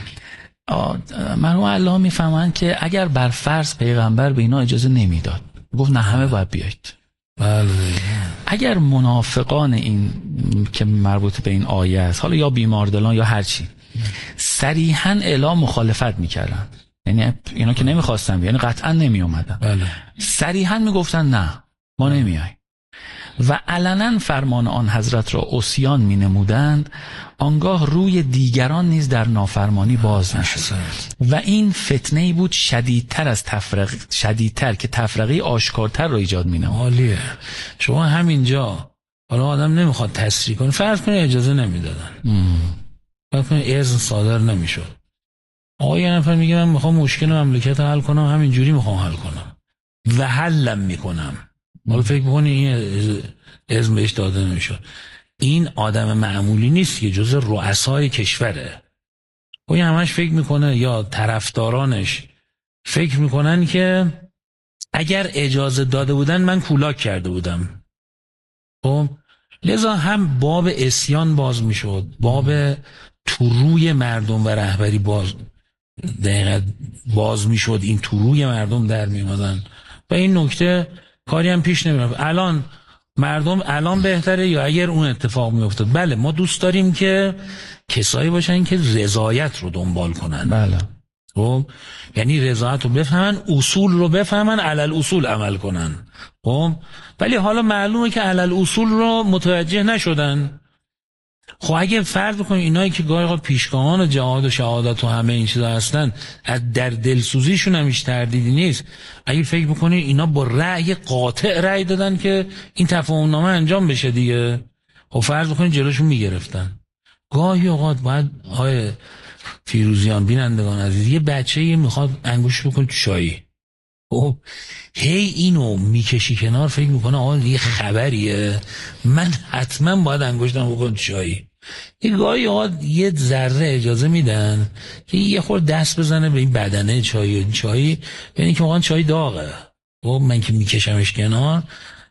مرحوم علامه میفهمن که اگر بر فرض پیغمبر به اینا اجازه نمیداد، گفت نه همه باید بیایید، بله. اگر منافقان این که مربوط به این آیه است، حالا یا بیماردلان یا هر چی، صریحاً اعلام مخالفت میکردن، یعنی اینا که نمیخواستن، یعنی قطعا نمی اومدن، بله. صریحاً میگفتن نه ما نمیاییم و علنا فرمان آن حضرت را عصیان می نمودند، آنگاه روی دیگران نیز در نافرمانی باز نشد و این فتنه‌ای بود شدیدتر از تفرق، شدیدتر که تفرقه آشکارتر را ایجاد می نمود. عالیه. شما همینجا حالا آدم نمیخواد تصریح کنه، فرض کنه اجازه نمیدادن، فرض کنه اذن صادر نمیشد، آقا یه نفر میگه من میخوام مشکل مملکت حل کنم، همینجوری میخوام حل کنم و حلم میکنم، حالا فکر بکنی این اذن بهش داده نمیشد. این آدم معمولی نیست که جز رؤسای کشوره، و این همش فکر میکنه یا طرفدارانش فکر میکنن که اگر اجازه داده بودن من کولاک کرده بودم. خب لذا هم باب اسیان باز میشد، باب تو روی مردم و رهبری باز دقیقاً باز میشد، این تو روی مردم در میومدن و این نکته کاری هم پیش نمیرفت. الان مردم الان بهتره یا اگر اون اتفاق میافتاد؟ بله ما دوست داریم که کسایی باشن که رضایت رو دنبال کنن. بله. خب یعنی رضایت رو بفهمن، اصول رو بفهمن، علل اصول عمل کنن. خب ولی حالا معلومه که علل اصول رو متوجه نشدن. خب اگه فرض بکنیم اینایی که گاهی پیشگامان و جهاد و شهادت و همه این چیزا هستن، از در دلسوزیشون هم هیچ تردیدی نیست. اگه فکر بکنید اینا با رأی قاطع رأی دادن که این تفاهم نامه انجام بشه دیگه، خب فرض بکنید جلوشون میگرفتن. گاهی اوقات باید های فیروزیان بینندگان عزیز، یه بچه‌ای میخواد انگوش بکنه تو چایی، خب هی اینو میکشی کنار، فکر میکنه آقا یه خبریه من حتما باید انگشتم بکنم تو چایی. یه گاهی آقا یه ذره اجازه میدن که یه خورد دست بزنه به این بدنه چایی، چایی یعنی که واقعا چای داغه، خب من که میکشمش کنار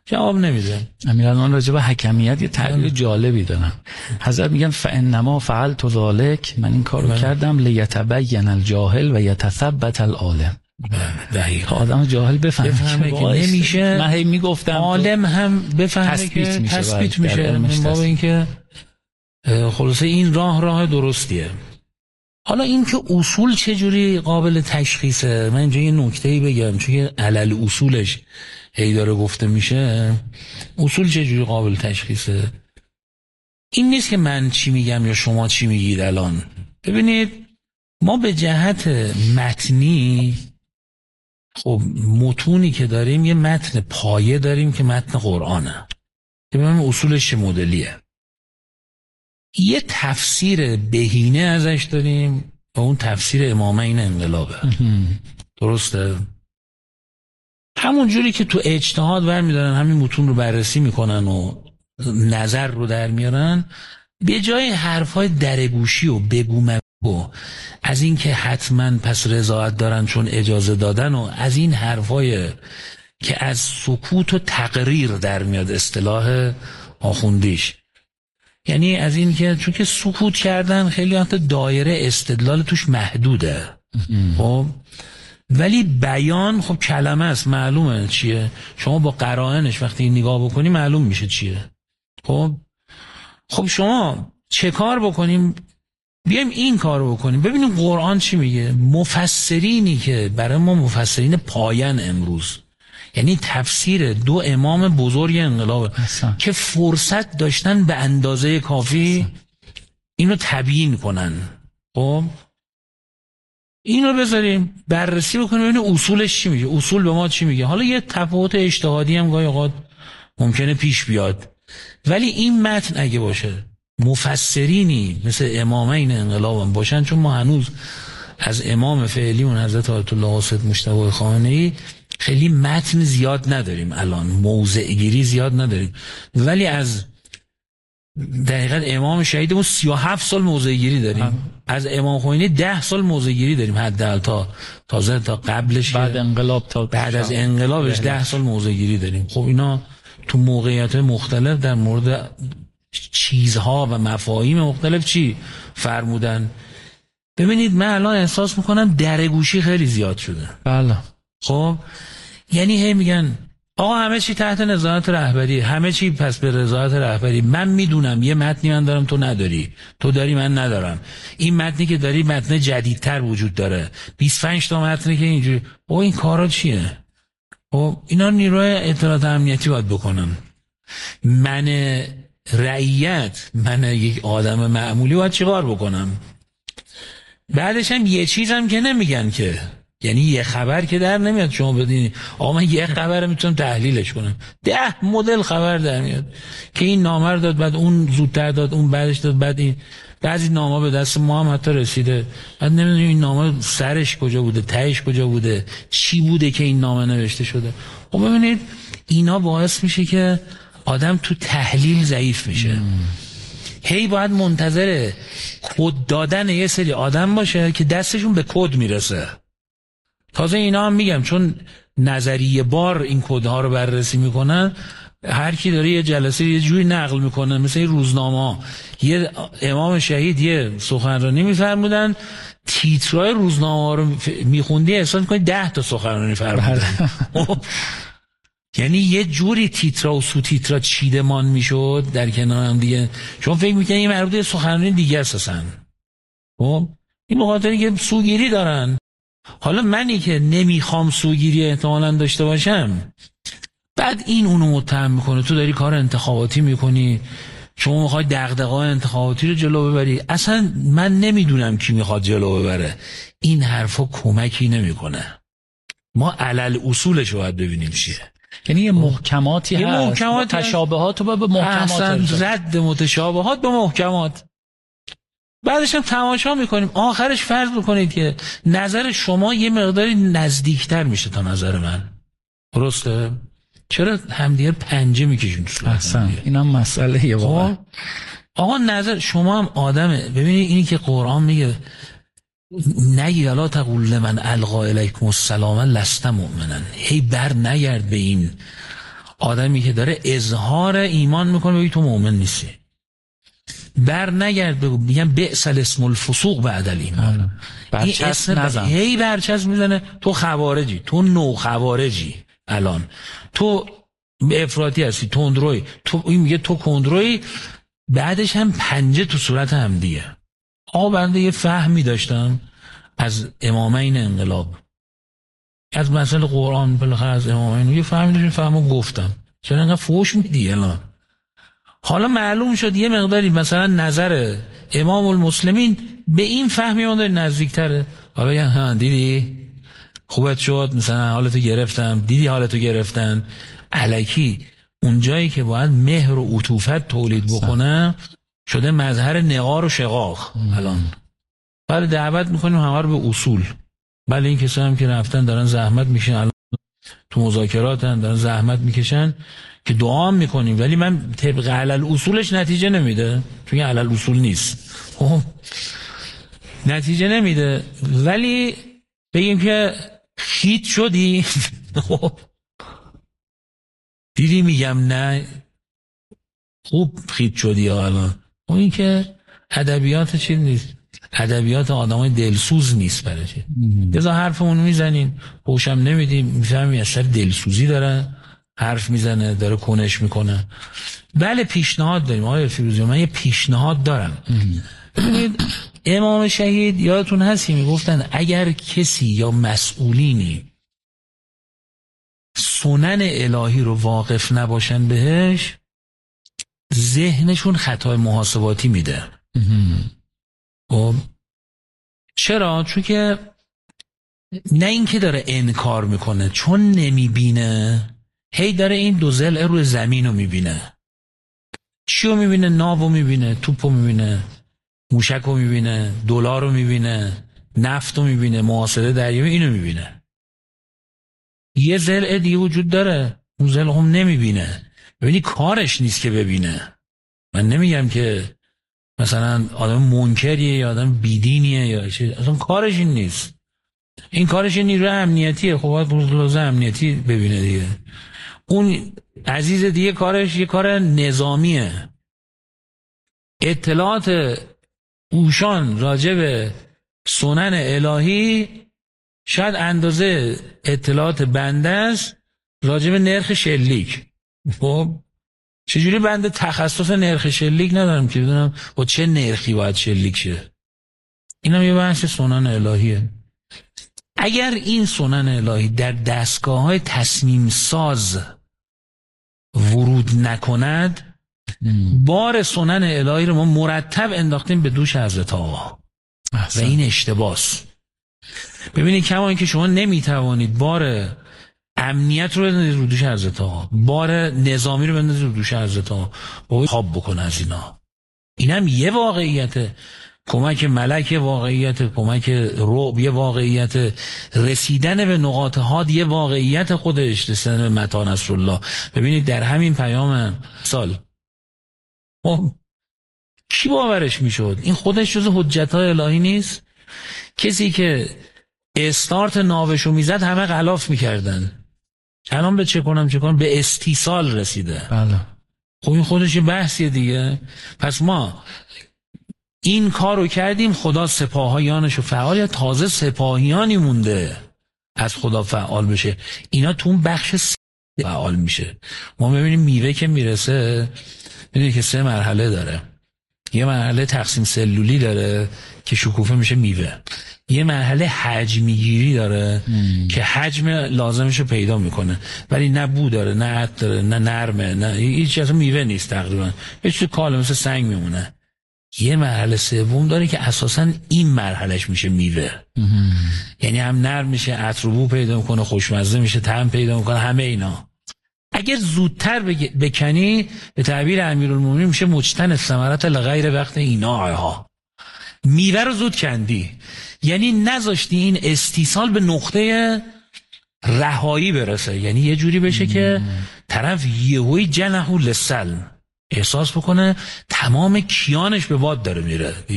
جواب نمیده. امیرالمومنین راجع به حکمیت یه تعبیر جالبی دارن. حضرت میگن فانما فعلت ذلک، من این کارو بله. کردم لیتبین الجاهل و یتثبت العالم. دقیق. آدم جاهل بفهمه, بفهمه که نمیشه. من هی میگفتم عالم هم بفهمه که تثبیت میشه. من باب این که خلاصه این راه راه درستیه. حالا این که اصول چجوری قابل تشخیصه، من اینجا یه نکته‌ای بگم، چون که علل اصولش هی داره گفته میشه. اصول چجوری قابل تشخیصه؟ این نیست که من چی میگم یا شما چی میگید الان. ببینید ما به جهت متنی، خب متونی که داریم یه متن پایه داریم که متن قرآنه که ببینیم اصولش چه مدلیه. یه تفسیر بهینه ازش داریم و اون تفسیر امامین انقلابه. درسته؟ همون جوری که تو اجتهاد برمیدارن همین متون رو بررسی میکنن و نظر رو در میارن، به جای حرفای درگوشی و بگو مگو از این که حتما پس رضایت دارن چون اجازه دادن و از این حرفای که از سکوت و تقریر در میاد، اصطلاح آخوندیش، یعنی از این که چون که سکوت کردن خیلی حتی دایره استدلال توش محدوده. خب ولی بیان خب کلمه است، معلومه چیه، شما با قرائنش وقتی نگاه بکنی معلوم میشه چیه. خب خب شما چه کار بکنیم؟ بیایم این کار بکنیم، ببینیم قرآن چی میگه. مفسرینی که برای ما مفسرین پایان امروز، یعنی تفسیر دو امام بزرگ انقلاب که فرصت داشتن به اندازه کافی اینو تبیین کنن، خب اینو بذاریم بررسی بکنیم ببینیم اصولش چی میگه، اصول به ما چی میگه. حالا یه تفاوت اجتهادی هم گاهی اوقات ممکنه پیش بیاد، ولی این متن اگه باشه مفسرینی مثل امامین انقلاب هم باشن، چون ما هنوز از امام فعلیمون حضرت آیت الله حسین مجتبی خامنه‌ای خیلی متن زیاد نداریم الان، موضع گیری زیاد نداریم، ولی از دقیقاً امام شهیدمون سی و هفت سال موضع گیری داریم. هم. از امام خمینی ده سال موضع گیری داریم حداقل، تا تازه تا قبلش بعد انقلاب تا بعد از انقلابش ده سال موضع گیری داریم. خب اینا تو موقعیت مختلف در مورد چیزها و مفاهیم مختلف چی فرمودن. ببینید من الان احساس میکنم درگوشی خیلی زیاد شده. بله. خب یعنی هی میگن آقا همه چی تحت نظارت رهبری، همه چی پس به رضایت رهبری. من میدونم یه متنی من دارم تو نداری، تو داری من ندارم، این متنی که داری متن جدیدتر وجود داره، بیست و پنج تا متنی که اینجوری. او این کارا چیه؟ خب اینا نیروی اطلاعات امنیتی باید بکنن. من رعیت، من یک آدم معمولی باید چیکار بکنم؟ بعدش هم یه چیزم که نمیگن که، یعنی یه خبر که در نمیاد شما بدین آقا من یه خبر میتونم تحلیلش کنم، ده مدل خبر در میاد که این نامه رو داد، بعد اون زودتر داد، اون بعدش داد، بعد این بعضی نامه به دست ما هم حتی رسیده، بعد نمیدونیم این نامه سرش کجا بوده، تهش کجا بوده، چی بوده که این نامه نوشته شده. خب ببینید اینا باعث میشه که آدم تو تحلیل ضعیف میشه. هی باید منتظر کد دادن یه سری آدم باشه که دستشون به کد میرسه. تازه اینا هم میگم چون نظریه بار این کدها رو بررسی میکنن، هر کی داره یه جلسه یه جوری نقل میکنه، مثل این روزنامه. یه امام شهید یه سخنرانی میفرمودن، تیترای روزنامه رو میخوندی احساس میکنی ده تا سخنرانی فرمودن. یعنی یه جوری تیترا و سو تیترا چیدمان میشد در کنار هم دیگه، چون فکر میکنن این مربوط به سخنرانی دیگه اساسا. خب این مخاطری که سوگیری دارن. حالا منی که نمیخوام سوگیری احتمالاً داشته باشم، بعد این اونو متهم میکنه تو داری کار انتخاباتی میکنی، شما میخوای دغدغه‌های انتخاباتی رو جلو ببری. اصلا من نمیدونم کی میخواد جلو ببره. این حرفا کمکی نمیکنه. ما علل اصولش رو باید ببینیم چیه. یعنی یه محکماتی یه هست، محکمات تشابهات رو به محکمات، اصلا رد متشابهات به محکمات. بعدش هم تماشا میکنیم، آخرش فرض بکنید که نظر شما یه مقداری نزدیکتر میشه تا نظر من، درسته؟ چرا همدیگه پنجه میکشین تو صورت؟ اصلا این هم مسئله یه واقعا. آقا نظر شما هم آدمه. ببینید اینی که قرآن میگه نگی الا تقول لمن القا الیکم السلام لست مؤمنا، هی بر نگرد به این آدمی که داره اظهار ایمان میکنه بگی تو مؤمن نیستی. بر نگرد بگو میگن بئس الاسم الفسوق بعد الایمان. برچسب نزن. هی برچسب میزنه تو خوارجی، تو نو خوارجی، الان تو افراطی هستی، تندروی، تو این میگه تو کندروی، بعدش هم پنجه تو صورت هم دیگه. آقا بنده یه فهمی داشتم از امامین انقلاب، از مسئله قرآن، بالاخره از امامین یه فهمی داشتم، فهمو گفتم. چرا انقدر فوش میدی الان؟ حالا معلوم شد یه مقداری مثلا نظر امام المسلمین به این فهمی اون داری نزدیکتره. حالا بگن ها دیدی خوبت شد، مثلا حالتو گرفتم، دیدی حالتو گرفتن. الکی اون جایی که باید مهر و عطوفت تولید بکنه شده مظهر نقار و شقاق. الان بله دعوت میکنیم همه رو به اصول. بله این کسا هم که رفتن دارن زحمت میکشن، الان تو مذاکراتن دارن زحمت میکشن که دعا میکنیم، ولی من طبق علل اصولش نتیجه نمیده، چون علل اصول نیست، نتیجه نمیده. ولی بگیم که خیت شدی دیدی میگم نه خوب خیت شدی الان. اون این که ادبیات چیز نیست، ادبیات آدمای دلسوز نیست. برای چی لذا حرفمون میزنین پوشم نمیدیم، میفهمی اثر دلسوزی داره، حرف میزنه داره کنش میکنه. بله پیشنهاد داریم آقای فیروزی، من یه پیشنهاد دارم. ببینید امام شهید یادتون هست میگفتن اگر کسی یا مسئولینی سنن الهی رو واقف نباشن بهش، ذهنشون خطای محاسباتی میده. خب چرا؟ چون که نه این که داره انکار میکنه، چون نمیبینه، هی داره این دو ضلع روی زمین رو میبینه. چی رو میبینه؟ ناو رو میبینه، توپ رو میبینه، موشک رو میبینه، دلار رو میبینه، نفت رو میبینه، معاصره دریایی، اینو میبینه. یه ضلع دیگه وجود داره اون ضلع هم نمیبینه. ببینی کارش نیست که ببینه. من نمیگم که مثلا آدم منکریه یا آدم بیدینیه یا چیز، اصلا کارش این نیست. این کارش نیروی امنیتیه، خب باید لازم امنیتی ببینه دیگه. اون عزیز دیگه کارش یه کار نظامیه. اطلاعات اوشان راجع به سنن الهی شاید اندازه اطلاعات بنده است راجع به نرخ شلیک. خب چجوری بنده تخصص نرخ شلیک ندارم که بدونم با چه نرخی باید شلیک شه؟ اینم یه بحث سنن الهیه. اگر این سنن الهی در دستگاه های تصمیم ساز ورود نکند، بار سنن الهی رو ما مرتب انداختیم به دوش حضرت آقا و این اشتباس. ببینید کما اینکه شما نمیتوانید بار امنیت رو بندازید رو دوش حضرت آقا، بار نظامی رو بندازید رو دوش حضرت آقا، باید خواب بکنه از اینا. اینم یه واقعیته. کمک ملک یه واقعیت، کمک رعب یه واقعیت، رسیدن به نقاط حاد یه واقعیت خودش، رسیدن به متی نصرالله. ببینید در همین پیام سال کی باورش میشد؟ این خودش جز حجت‌های الهی نیست؟ کسی که استارت ناوشو میزد همه غلاف میکردن، الان به چه کنم چه کنم به استیصال رسیده. بله. خب این خودش یه بحثیه دیگه. پس ما این کار رو کردیم، خدا سپاهیانشو فعال، یا تازه سپاهیانی مونده از خدا فعال بشه. اینا تو اون بخش فعال میشه. ما ببینیم میوه که میرسه، میدونی که سه مرحله داره. یه مرحله تقسیم سلولی داره که شکوفه میشه میوه. یه مرحله حجمی گیری داره مم. که حجم لازمش رو پیدا میکنه، ولی نه بو داره، نه عطر داره، نه نرمه، نه هیچ چیز، میوه نیست تقریبا، یه چیز کاله مثل سنگ میمونه. یه مرحله سوم داره که اساساً این مرحلهش میشه میوه. مم. یعنی هم نرم میشه، عطر و بو پیدا میکنه، خوشمزه میشه، طعم پیدا میکنه، همه اینا. اگر زودتر بکنی به تعبیر امیرالمومنین میشه مجتن الثمرات لغیر وقت ایناها. میوه رو زود کندی، یعنی نذاشتی این استیصال به نقطه رهایی برسه، یعنی یه جوری بشه که طرف یهویی جنحو للسلم احساس بکنه تمام کیانش به باد داره میره دیگه.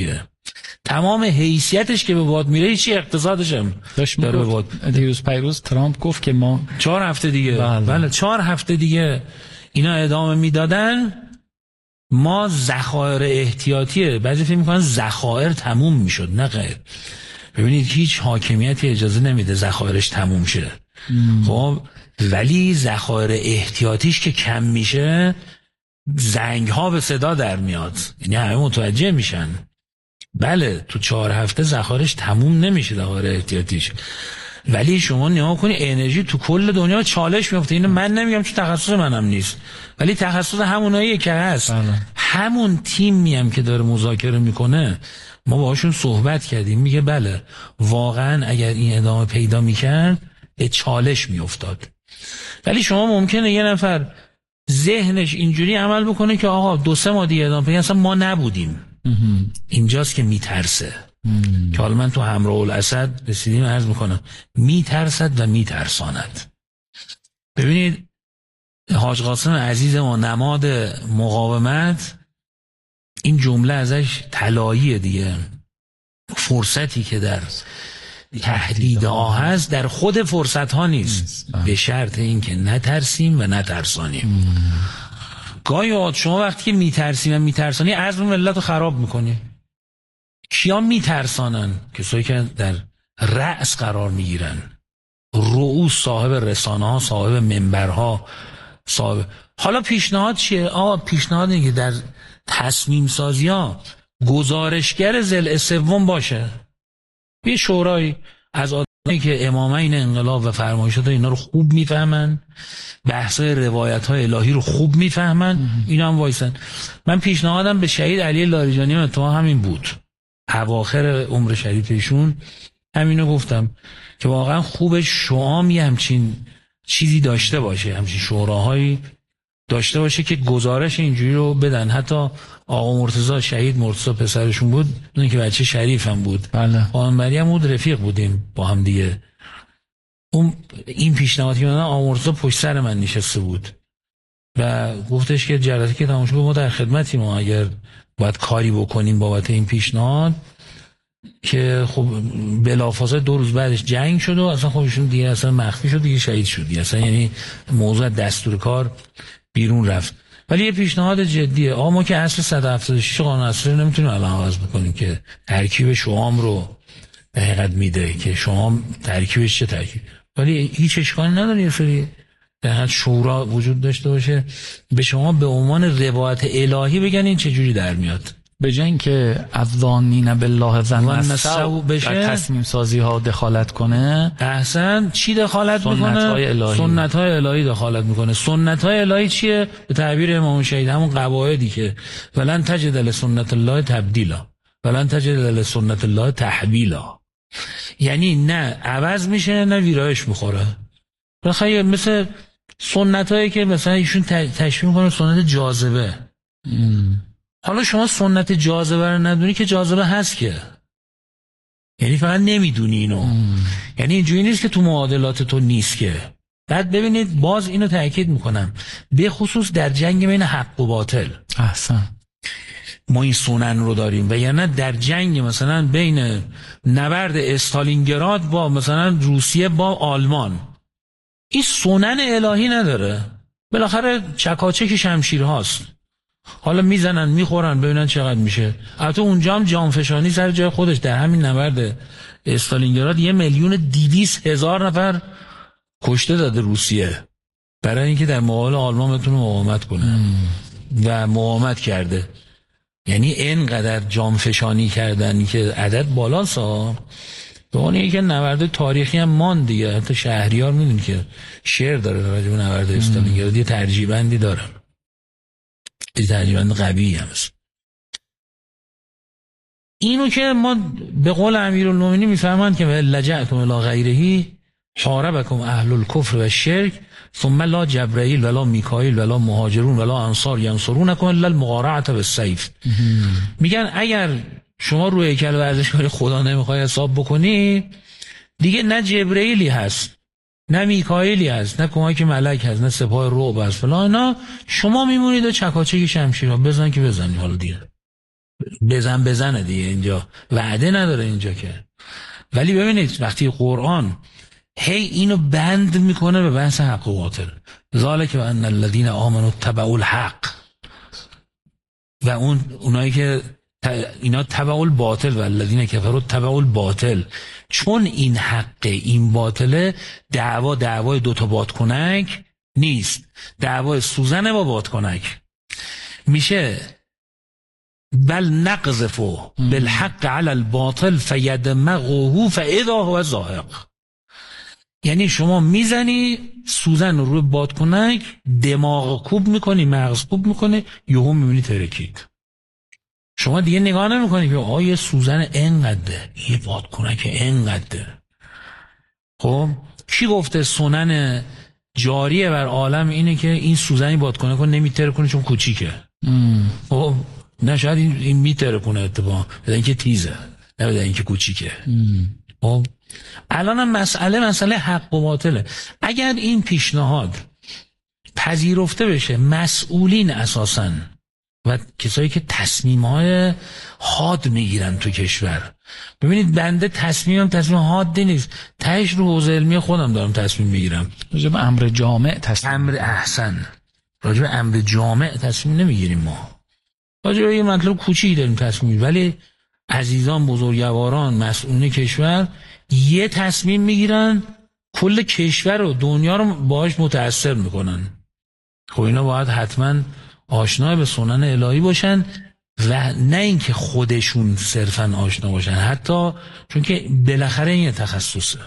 تمام حیثیتش که به باد میره، هیچی اقتصادش هم داشت داره به باد. دیروز پیروز ترامپ گفت که ما چهار هفته دیگه بله, بله چهار هفته دیگه اینا ادامه میدادن، ما ذخایر احتیاطیه، بعضی فکر میکنن ذخایر تموم میشد، نه غیر. ببینید هیچ حاکمیتی اجازه نمیده ذخایرش تموم شه. خب ولی ذخایر احتیاطیش که کم میشه، زنگ ها به صدا در میاد، یعنی همه متوجه میشن بله تو چهار هفته ذخایرش تموم نمیشه ذخایر احتیاطیش. ولی شما نگاه کنید انرژی تو کل دنیا چالش میفته. اینو من نمیگم چون تخصص منم نیست، ولی تخصص همونایی که هست بله. همون تیم میم که داره مذاکره میکنه، ما باهاشون صحبت کردیم، میگه بله واقعا اگر این ادامه پیدا میکرد به چالش میافتاد. ولی شما ممکنه یه نفر ذهنش اینجوری عمل بکنه که آقا دو سه ماه دیگه ادامه پیدا، اصلا ما نبودیم. اینجاست که میترسه. که حالا من تو همراه الاسد رسیدیم عرض میکنم میترسد و میترساند. ببینید حاج قاسم عزیز ما نماد مقاومت، این جمله ازش طلاییه دیگه. فرصتی که در تهدیدها هست در خود فرصت ها نیست، به شرط اینکه نترسیم و نترسانیم. گاهی اوقات شما وقتی که میترسیم و میترسانی عزم ملت رو خراب میکنی. کیا میترسانن؟ کسایی که در رأس قرار میگیرن، رؤوس، صاحب رسانه ها، صاحب منبرها، صاحب. حالا پیشنهاد چیه؟ آقا پیشنهاد اینه که در تصمیم سازی ها گزارشگر ضلع سوم باشه. یه شورای از آدمایی که امامین انقلاب و فرمایشات اینا رو خوب میفهمن، بحثای روایت های الهی رو خوب میفهمن، اینا هم وایسن. من پیشنهادم به شهید علی لاریجانی هم تو همین بود، اواخر عمر شریف ایشون همینو گفتم که واقعا خوبه شعامی همچین چیزی داشته باشه، همچین شوراهایی داشته باشه که گزارش اینجوری رو بدن. حتی آقا مرتضی، شهید مرتضی پسرشون بود، اون که بچه شریف هم بود، بله. خانم مریم بود، رفیق بودیم با هم دیگه. اون این پیشنهادی من آقا مرتضی پشت سر من نشسته بود و گفتش که جلسه که تمام شد ما در خدمتیم، ما اگر باید کاری بکنیم بابت این پیشنهاد، که خب بلافاصله دو روز بعدش جنگ شد و اصلا خودشون دیگه اصلا مخفی شد دیگه، شهید شد دیگه، اصلا یعنی موضوع دستور کار بیرون رفت. ولی یه پیشنهاد جدیه. آقا ما که اصل صد و هفتاد و شش قانون اساسی نمیتونیم الان عوض بکنیم که ترکیب شوام رو به حقیقت میده که شوام ترکیبش چه ترکیب، ولی هیچ اشکالی نداره یه سری در حد شورا وجود داشته باشه، به شما به عنوان روایت الهی بگن این چجوری در میاد، به جای اینکه الظانین بالله ظن السوء در تصمیم سازی ها دخالت کنه. احسن. چی دخالت سنت میکنه؟ های الهی. سنت های الهی دخالت میکنه. سنت های الهی چیه؟ به تعبیر امام شهید همون قواعدی که ولن تجد لسنت الله تبدیلا ولن تجد لسنت الله تحویلا، یعنی نه عوض میشه نه ویرایش میخوره. بخیر مثل سنت هایی که مثلا ایشون تشبیه میکنه سنت جاذبه. ام. حالا شما سنت جاذبه رو ندونی که جاذبه هست که، یعنی فقط نمیدونی اینو. ام. یعنی اینجوری نیست که تو معادلات تو نیست که. بعد ببینید باز اینو تأکید میکنم، به خصوص در جنگ بین حق و باطل احسن ما این سنن رو داریم، و یعنی در جنگ مثلا بین نبرد استالینگراد با مثلا روسیه با آلمان، این سنن الهی نداره، بالاخره چکاچک شمشیر هاست، حالا میزنن میخورن ببینن چقدر میشه. البته اونجا هم جانفشانی سر جای خودش، در همین نبرد استالینگراد یه میلیون دیویس هزار نفر کشته داده روسیه برای اینکه در مقابل آلمان بتونه مقاومت کنه. ام. و مقاومت کرده. یعنی اینقدر جانفشانی کردن که عدد بالاست ها. به اون یکی نبرد تاریخی هم مان دیگه، حتی شهریار میدونی که شعر داره راجع به نبرد استالینگراد، یه ترجیح بندی داره، یه ترجیح بند قوی هم است. اینو که ما به قول امیرالمومنین میفهمند که لجأتم الی غیره حاربکم اهل الکفر و شرک ثم لا جبرائیل ولا میکائیل ولا مهاجرون ولا انصار ینصرونکم الا المقارعة بالسیف. میگن اگر شما روی هیکل ورزشکاری خدا نمیخوای حساب بکنی، دیگه نه جبرائیلی هست نه میکائیلی هست نه کمک ملک هست نه سپاه رعب هست فلان، اینا شما میمونید و چکاچک شمشیرها بزن که بزنی. حالا دیگه بزن بزنه دیگه، اینجا وعده نداره اینجا که. ولی ببینید وقتی قرآن هی اینو بند میکنه به بحث حق و باطل، ذالک و ان الذین آمنوا اتبعوا الحق، و اون اونایی که اینا تبعوا الباطل و الذین کفروا اتبعوا الباطل، چون این حقه این باطله، دعوا دعوای دوتا بادکنک نیست، دعوای سوزن با بادکنک میشه. بل نقذف بالحق علی الباطل فیدمغه فاذا هو زاهق. یعنی شما میزنی سوزن رو روی بادکنک، دماغ کوب میکنی، مغز کوب میکنی، یهو میبینی ترکید. شما دیگه نگاه نمیکنی که آه یه سوزن اینقدره، یه بادکنک اینقدره. خب کی گفته سنن جاریه بر عالم اینه که این سوزنی بادکنک رو نمیتره کنه چون کوچیکه؟ خب نه، شاید این, این میتره کنه اتفاقا، بدن اینکه تیزه، نه بدن اینکه کوچیکه. خب الان هم مسئله مسئله حق و باطله. اگر این پیشنهاد پذیرفته بشه، مسئولین اساساً و کسایی که تصمیم‌های حاد میگیرن تو کشور، ببینید بنده تصمیمم تصمیم حادی نیست، تهش رو حوزه علمی خودم دارم تصمیم میگیرم، راجع به امر جامع تصمیم امر احسن راجع به امر جامع تصمیم نمیگیریم، ما راجع به یه مطلب کوچیکی داریم تصمیم میگیریم. ولی عزیزان بزرگواران مسئولین کشور یه تصمیم میگیرن، کل کشور و دنیا رو باهاش متاثر میکنن. خب اینا باید حتما آشنا به سنن الهی باشن و نه اینکه خودشون صرفا آشنا باشن، حتی چون که بالاخره این یه تخصصه.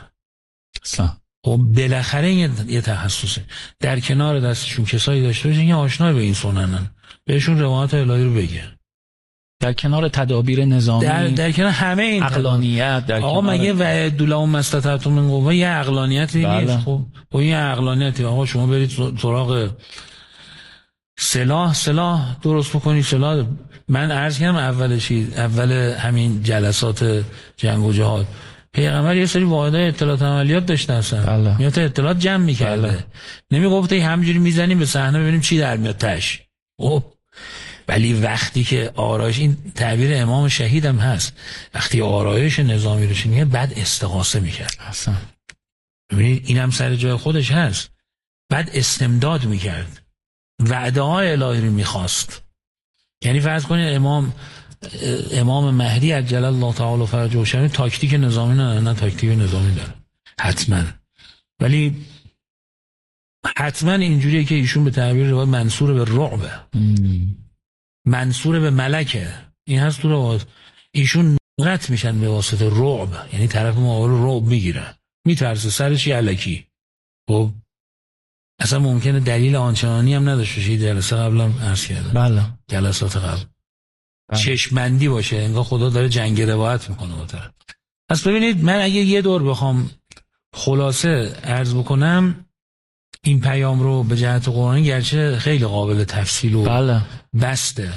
خب بالاخره این یه تخصصه. در کنار دستشون کسایی داشته باشن که آشنا به این سننن، بهشون روایت الهی رو بگه، در کنار تدابیر نظامی، در, در کنار همه این عقلانیت. آقا مگه و دولهم مستطعتم من قوه یه عقلانیتی نیست؟ خب با یه عقلانیتی آقا شما برید سراغ سلاح سلاح درست بکنی. سلاح من عرض کردم اولشی اول همین جلسات جنگ و جهاد، پیغمبر یه سری واحدهای اطلاعات عملیات داشته اصلا، میاد اطلاعات جمع میکرده، نمیگفته همینجوری میزنیم به صحنه ببینیم چی در میاد تش. خب ولی وقتی که آرایش، این تعبیر امام شهید هم هست، وقتی آرایش نظامی رو شنید بعد استغاثه میکرد اصلا. ببینید این هم سر جای خودش هست، بعد استمداد میکرد، وعده های الهی رو میخواست. یعنی فرض کنید امام امام مهدی عجل الله تعالی فرجه شریف تاکتیک نظامی نه نه تاکتیک نظامی داره حتما، ولی حتما اینجوریه که ایشون به تعبیر روایت منصور به رعبه، منصور به ملکه. این هست تو روایت ایشون نقط میشن به واسطه رعب، یعنی طرف مقابل رعب میگیره، میترسه سرش یه الکی. خب اصلا ممکنه دلیل آنچنانی هم نداشته باشه. جلسه قبلم عرض کردم، بله جلسات قبل چشمندی باشه، انگار خدا داره جنگ روایت میکنه با طرف. پس ببینید من اگه یه دور بخوام خلاصه عرض بکنم این پیام رو به جهت قرآنی، گرچه خیلی قابل تفصیل و بله بسته،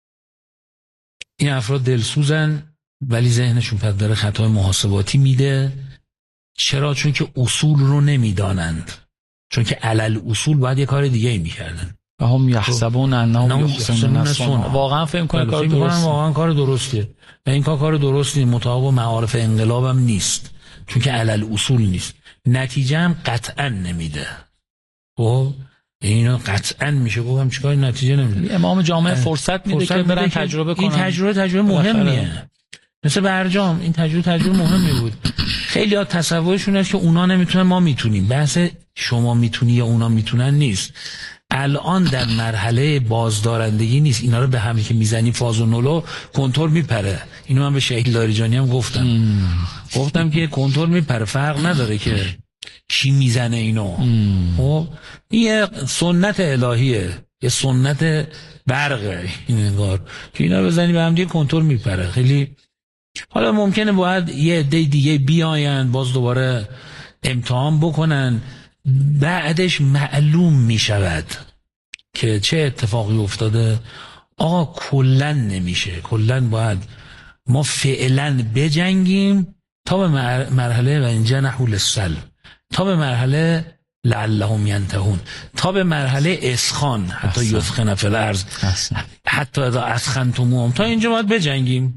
این افراد دلسوزن ولی ذهنشون پس داره خطای محاسباتی میده. چرا؟ چون که اصول رو نمیدانند، چون که علل اصول باید یه کار دیگه ای میکردن. هم یحسبون انهم یحسنون صنعا، واقعا فهم کنن کار درسته، واقعا کار درستیه و این کار کار درستی مطابق معارف انقلاب هم نیست، چون که علل اصول نیست، نتیجه هم قطعا نمیده. خب اینا قطعا میشه گفتم چیکار نتیجه نمیده. امام جامعه فرصت میده که برن تجربه کنن. این تجربه تجربه مهمیه، مثل برجام این تجربه تجربه مهمی بود. خیلی ها تصورشون هست که اونا نمیتونن ما میتونیم. بحث شما میتونی یا اونا میتونن نیست. الان در مرحله بازدارندگی نیست، اینا رو به همی که میزنی فاز و نولو کنترل میپره. اینو من به شهید لاریجانی هم گفتم ام. گفتم که کنترل میپره، فرق نداره که کی میزنه اینو. خب این یه سنت الهیه، یه سنت برقه این انگار که اینا بزنی به هم دیگه کنترل میپره. خیلی حالا ممکنه باید یه عده دیگه بیاین باز دوباره امتحان بکنن، بعدش معلوم میشود که چه اتفاقی افتاده. آقا کلن نمیشه، کلن باید ما فعلا بجنگیم تا به مرحله و این جنحوا للسلم، تا به مرحله لعلهم ینتهون، تا به مرحله اسخان، حتی یثخن فی الارض. حتی اذا اسخنتموهم، تا اینجا باید بجنگیم.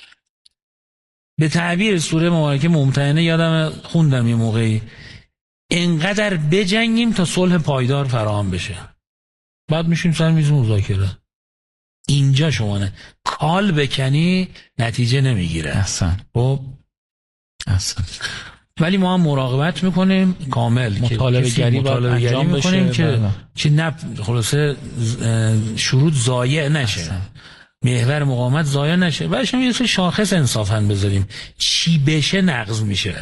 به تعبیر سوره مبارکه ممتحنه یادم خوندم یه موقعی، انقدر بجنگیم تا صلح پایدار فراهم بشه، بعد میشیم سر میز مذاکره. اینجا شما نه کال بکنی نتیجه نمیگیره اصلا. خب اصلا. ولی ما هم مراقبت میکنیم کامل، مطالبه گری مطالبه گری میکنیم که چه نه خلاصه شروط ضایع نشه، اصلا. محور مقاومت ضایع نشه. بعدش هم یه سری شاخص انصافاً بذاریم، چی بشه نقض میشه.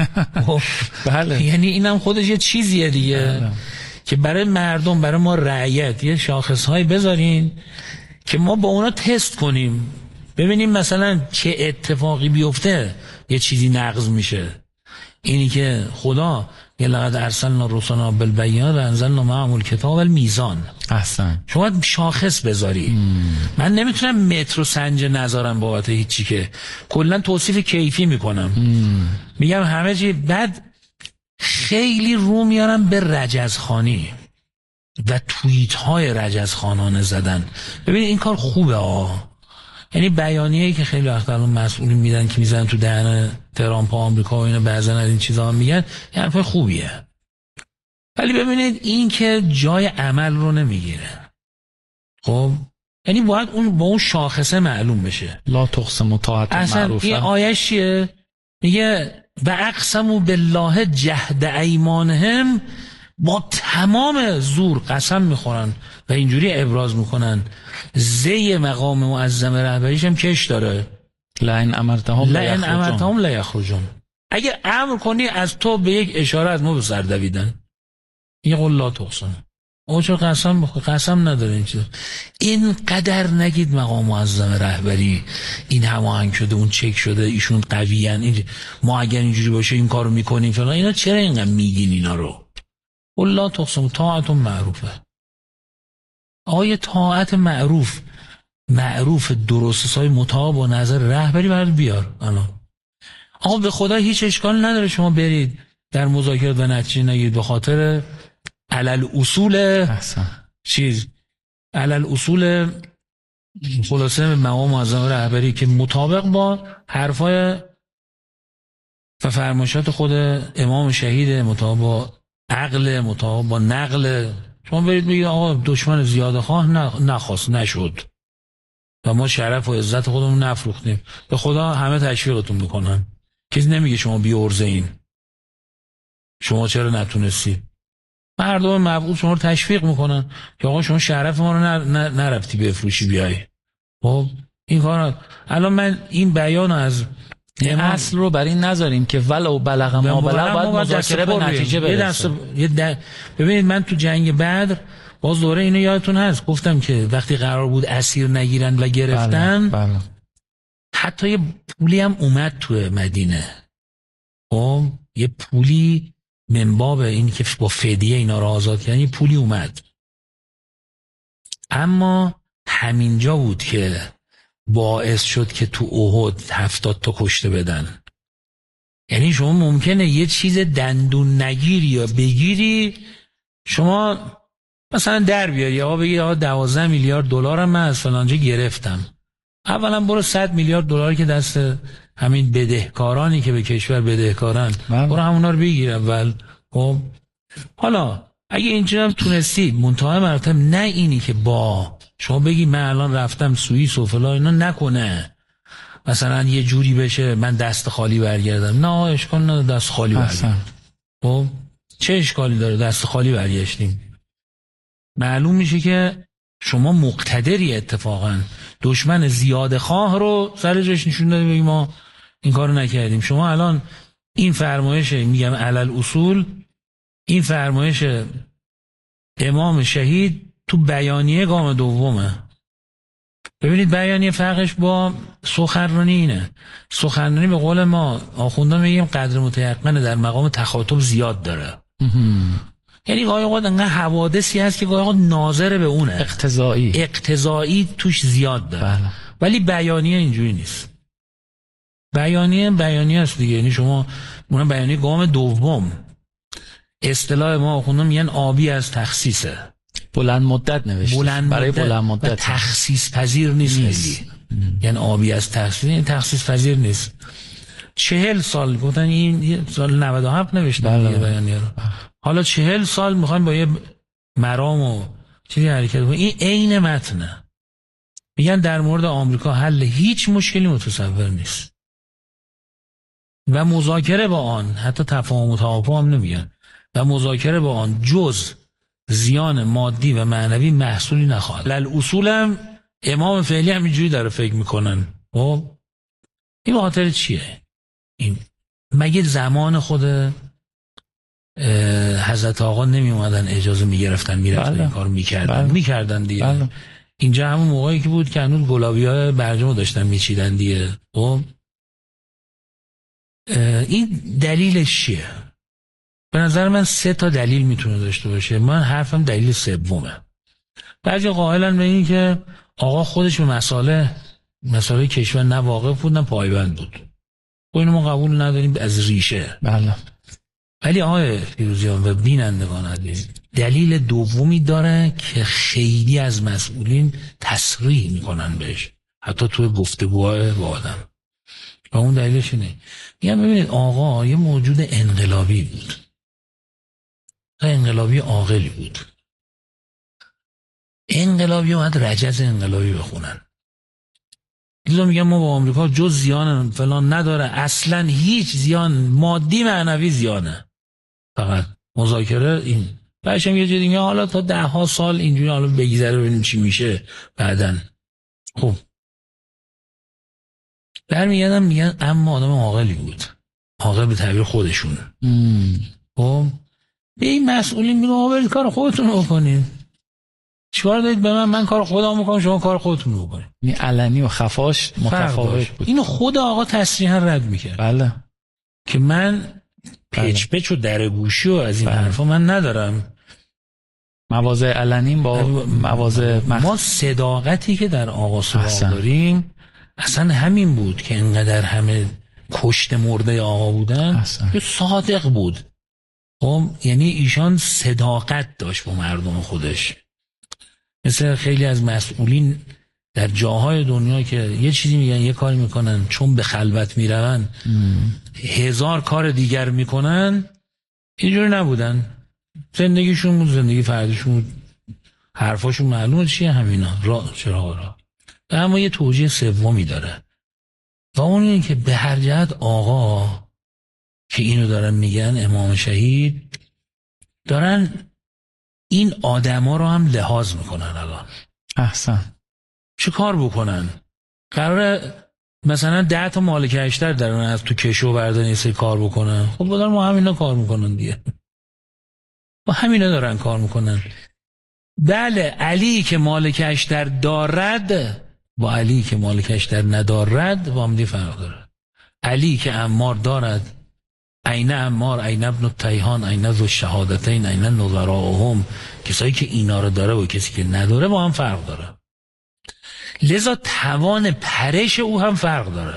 بله. یعنی اینم خودش یه چیزیه دیگه. بله. که برای مردم، برای ما رعیت یه شاخص‌هایی بذارین که ما با اونا تست کنیم، ببینیم مثلا چه اتفاقی بیفته یه چیزی نقض میشه. اینی که خدا یه لقد ارسلنا رسلنا بالبیانات و انزلنا معهم الکتاب والمیزان، احسن. شما شاخص بذاری. مم. من نمیتونم متر و سنج نذارم بابت هیچی، که کلا توصیف کیفی میکنم. مم. میگم همه چی. بعد خیلی رو میارم به رجزخانی و توییت های رجزخانانه زدن. ببینید این کار خوبه آه. یعنی بیانیه‌ای که خیلی وقت الان مسئولین میدن که میزنن تو دهن ترامپ و آمریکا و اینا، بعضن از این چیزا هم میگن، یه حرف خوبیه. ولی ببینید این که جای عمل رو نمیگیره. خب یعنی باید اون با اون شاخصه معلوم بشه. لا تقسموا طاعة معروفه. اصلا این آیه چیه؟ میگه و اقسموا بالله جهد ایمانهم، با تمام زور قسم میخورن و اینجوری ابراز میکنن. زی مقام معظم رهبریش هم کش داره، لئن امرتهم لئن امرتهم لیخرجون. اگه امر کنی از تو به یک اشاره از ما به سر دویدن. این قول لا تقسم. او چه قسم بخور؟ قسم نداره این چیز. اینقدر نگید مقام معظم رهبری این هماهنگ شده، اون چک شده، ایشون قویان، این ما اگر اینجوری باشه این کارو میکنیم فلان. اینا چرا اینقدر میگین اینا رو؟ قل لا تقسم طاعت معروفه. آیه طاعت معروف، معروف درست های مطابق با نظر رهبری برات بیار. الان آقا به خدا هیچ اشکال نداره شما برید در مذاکرات و نتیجه نگیرید به خاطر علل اصول احسن. چیز علل اصول خلاصه مقام معظم رهبری که مطابق با حرفای و فرمایشات خود امام شهید، مطابق با عقل، مطابق با نقل. شما برید بگید آقا دشمن زیاده خواه نخواست، نشد و ما شرف و عزت خودمون نفروختیم. به خدا همه تشویقتون میکنن، کسی نمیگه شما بی ارزه این، شما چرا نتونستی. مردم مبعوث شما رو تشویق میکنن که آقا شما شرف ما رو نرفتی بفروشی بیای. خب این کار الان من این بیان از اصل رو بر این نذاریم که ولو بلغ ما بلغ باید مذاکره به نتیجه برسه. ببینید من تو جنگ بدر باز دوره اینو یادتون هست گفتم که وقتی قرار بود اسیر نگیرن و گرفتن، بله، بله. حتی یه پولی هم اومد تو مدینه. خب یه پولی منباب این که با فدیه اینا رو آزاد کردن، یه پولی اومد. اما همینجا بود که باعث شد که تو احد هفتاد تا کشته بدن. یعنی شما ممکنه یه چیز دندون نگیری یا بگیری، شما مثلا در بیاری یا بگی آقا دوازده میلیارد دلارم من از فلانجا گرفتم. اولا برو صد میلیارد دلار که دست همین بدهکارانی که به کشور بدهکارن، برو همونا رو بگیر اول. خب حالا اگه اینجا هم تونستی منتهای مرتب، نه اینی که با شما بگی من الان رفتم سوئیس و فلان، اینا نکنه مثلا یه جوری بشه من دست خالی برگردم. نه اشکال نداره دست خالی برگردم. خب چه اشکالی داره دست خالی برگشتیم؟ معلوم میشه که شما مقتدری. اتفاقا دشمن زیاده خواه رو سر جاش نشون دادیم، بگیم ما این کارو نکردیم. شما الان این فرمایش میگم علل اصول، این فرمایش امام شهید تو بیانیه گام دومه. ببینید بیانیه فرقش با سخنرانی اینه. سخنرانی به قول ما آخوندان میگیم قدر متیقنه، در مقام تخاطب زیاد داره. یعنی گاهی اوقات انقدر حوادثی هست که گاهی اوقات ناظر به اونه، اقتضایی اقتضایی توش زیاد داره. بله. ولی بیانیه اینجوری نیست. بیانیه بیانیه است دیگه. یعنی شما اون بیانیه گام دوم، اصطلاح ما آخوندان میگن آبی از تخصیصه. بلند مدت نوشته بلند برای مدت بلند مدت تخصیص پذیر نیست, نیست. خیلی یعنی آبی از تخصیص این تخصیص پذیر نیست. چهل سال گفتن این سال نود و هفت نوشتن دیگه بیانیه رو. حالا چهل سال میخوایم با یه مرام و چیزی حرکت کنیم. این عین متنه. میگن در مورد آمریکا حل هیچ مشکلی متصور نیست و مذاکره با آن، حتی تفاهم و توافق هم نمیگن، و مذاکره با آن جز زیان مادی و معنوی محصولی نخواهد. للاصول هم امام فعلی هم اینجوری داره فکر میکنن. خب این به خاطر چیه؟ این مگه زمان خود حضرت آقا نمی اومدن اجازه میگرفتن میرفتن این کار میکردن بله. میکردن دیگه بله. اینجا همون موقعی که بود که هنوز گلابی های برجمو داشتن میچیدن دیگه. خب این دلیلش چیه؟ به نظر من سه تا دلیل میتونه داشته باشه. من حرفم دلیل سومه. بعضی قائلن به این که آقا خودش به مسائل مسائل کشور نه واقف بود نه پایبند بود. و اینو ما قبول نداریم از ریشه. بله. ولی آقای فیروزیان و بینندگان عزیز دلیل دومی داره که خیلی از مسئولین تصریح میکنن بهش، حتی توی گفتگوهای با آدم. و اون دلیلش اینه، میگم ببینید آقا یه موجود انقلابی بود، انقلابی عاقلی بود. انقلابی اومد رجز انقلابی بخونن. دیدم میگم ما با آمریکا جز زیان فلان نداره، اصلا هیچ زیان مادی معنوی زیانه، فقط مذاکره این. بعدش هم یه جدی میگه حالا تا ده ها سال اینجوری حالا بگذره ببینیم چی میشه بعدن. خب برمیگردم میگن اما آدم عاقلی بود، عاقل به تعبیر خودشون. خب به این مسئولین میگن آقا برید کار خودتون رو بکنین. چیکار دارید به من؟ من کار خودم میکنم، شما کار خودتون رو بکنید. این علنی و خفاش متفاوت بود. اینو خود آقا تصریحا رد میکرد. بله. که من پچ پچ و درگوشی و از این بله. حرفا من ندارم. مواضع علنی با مواضع مخ... ما صداقتی که در آقا سراغ داریم اصلا همین بود که اینقدر همه کشت مرده آقا بودن. یه صادق بود. خب یعنی ایشان صداقت داشت با مردم خودش. مثل خیلی از مسئولین در جاهای دنیا که یه چیزی میگن یه کاری میکنن، چون به خلوت میرون هزار کار دیگر میکنن. اینجوری نبودن. زندگیشون بود، زندگی فردیشون بود، حرفاشون معلومه چیه، همینا را چرا را. اما یه توجیه سومی داره و اون اینه که به هر جهت آقا که اینو دارن میگن امام شهید دارن این آدما رو هم لحاظ میکنن. الان احسن چه کار بکنن؟ قراره مثلا ده تا مالک اشتر دارن از تو کشو بردن یه سری کار بکنن. خب بدن ما همینا کار میکنن دیگه، ما همینا دارن کار میکنن. بله علی که مالک اشتر دارد با علی که مالک اشتر ندارد با هم دی فرق داره. علی که عمار دارد، عین عمار، عین ابن التیهان، عین ذو الشهادتین، عین نظراهم، کسایی که اینا رو داره و کسی که نداره با هم فرق داره. لذا توان پرش او هم فرق داره.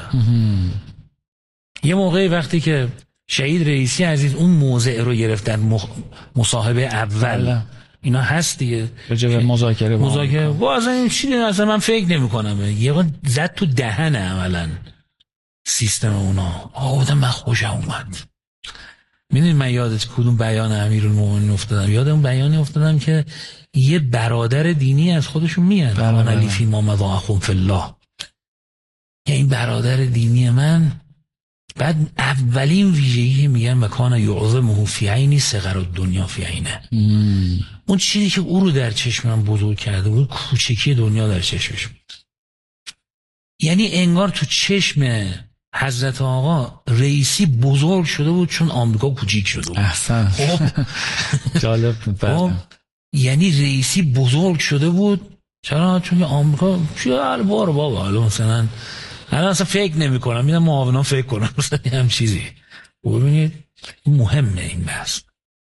یه موقعی وقتی که شهید رئیسی عزیز اون موضع رو گرفتن مخ... مصاحبه اول بله. اینا هست دیگه راجع به مذاکره مذاکره واسه این چیزی اصلا من فکر نمی‌کنم. یه زد تو دهن عملاً سیستم اونا. آدم من خوشم اومد. میدونی من یادت کدوم بیان امیرالمومنین افتادم؟ یاد اون بیانی افتادم که یه برادر دینی از خودشون میگن آن علی فی ما مضاعکم فی الله، یعنی این برادر دینی من. بعد اولین ویژگی میگن مکان یعظمه فی عینی صغر الدنیا فی عینه. اون چیزی که او رو در چشم من بزرگ کرده بود کوچکی دنیا در چشمش بود. یعنی انگار تو چشم حضرت آقا رئیسی بزرگ شده بود چون آمریکا کوچیک شده بود. احسن. جالب بود. یعنی رئیسی بزرگ شده بود چرا؟ چون آمریکا چیار بار بابا حالا مثلا الان اصلا فکر نمی کنم، میدم معاونان فکر کنم مثلا هم چیزی. ببینید مهمه این بحث.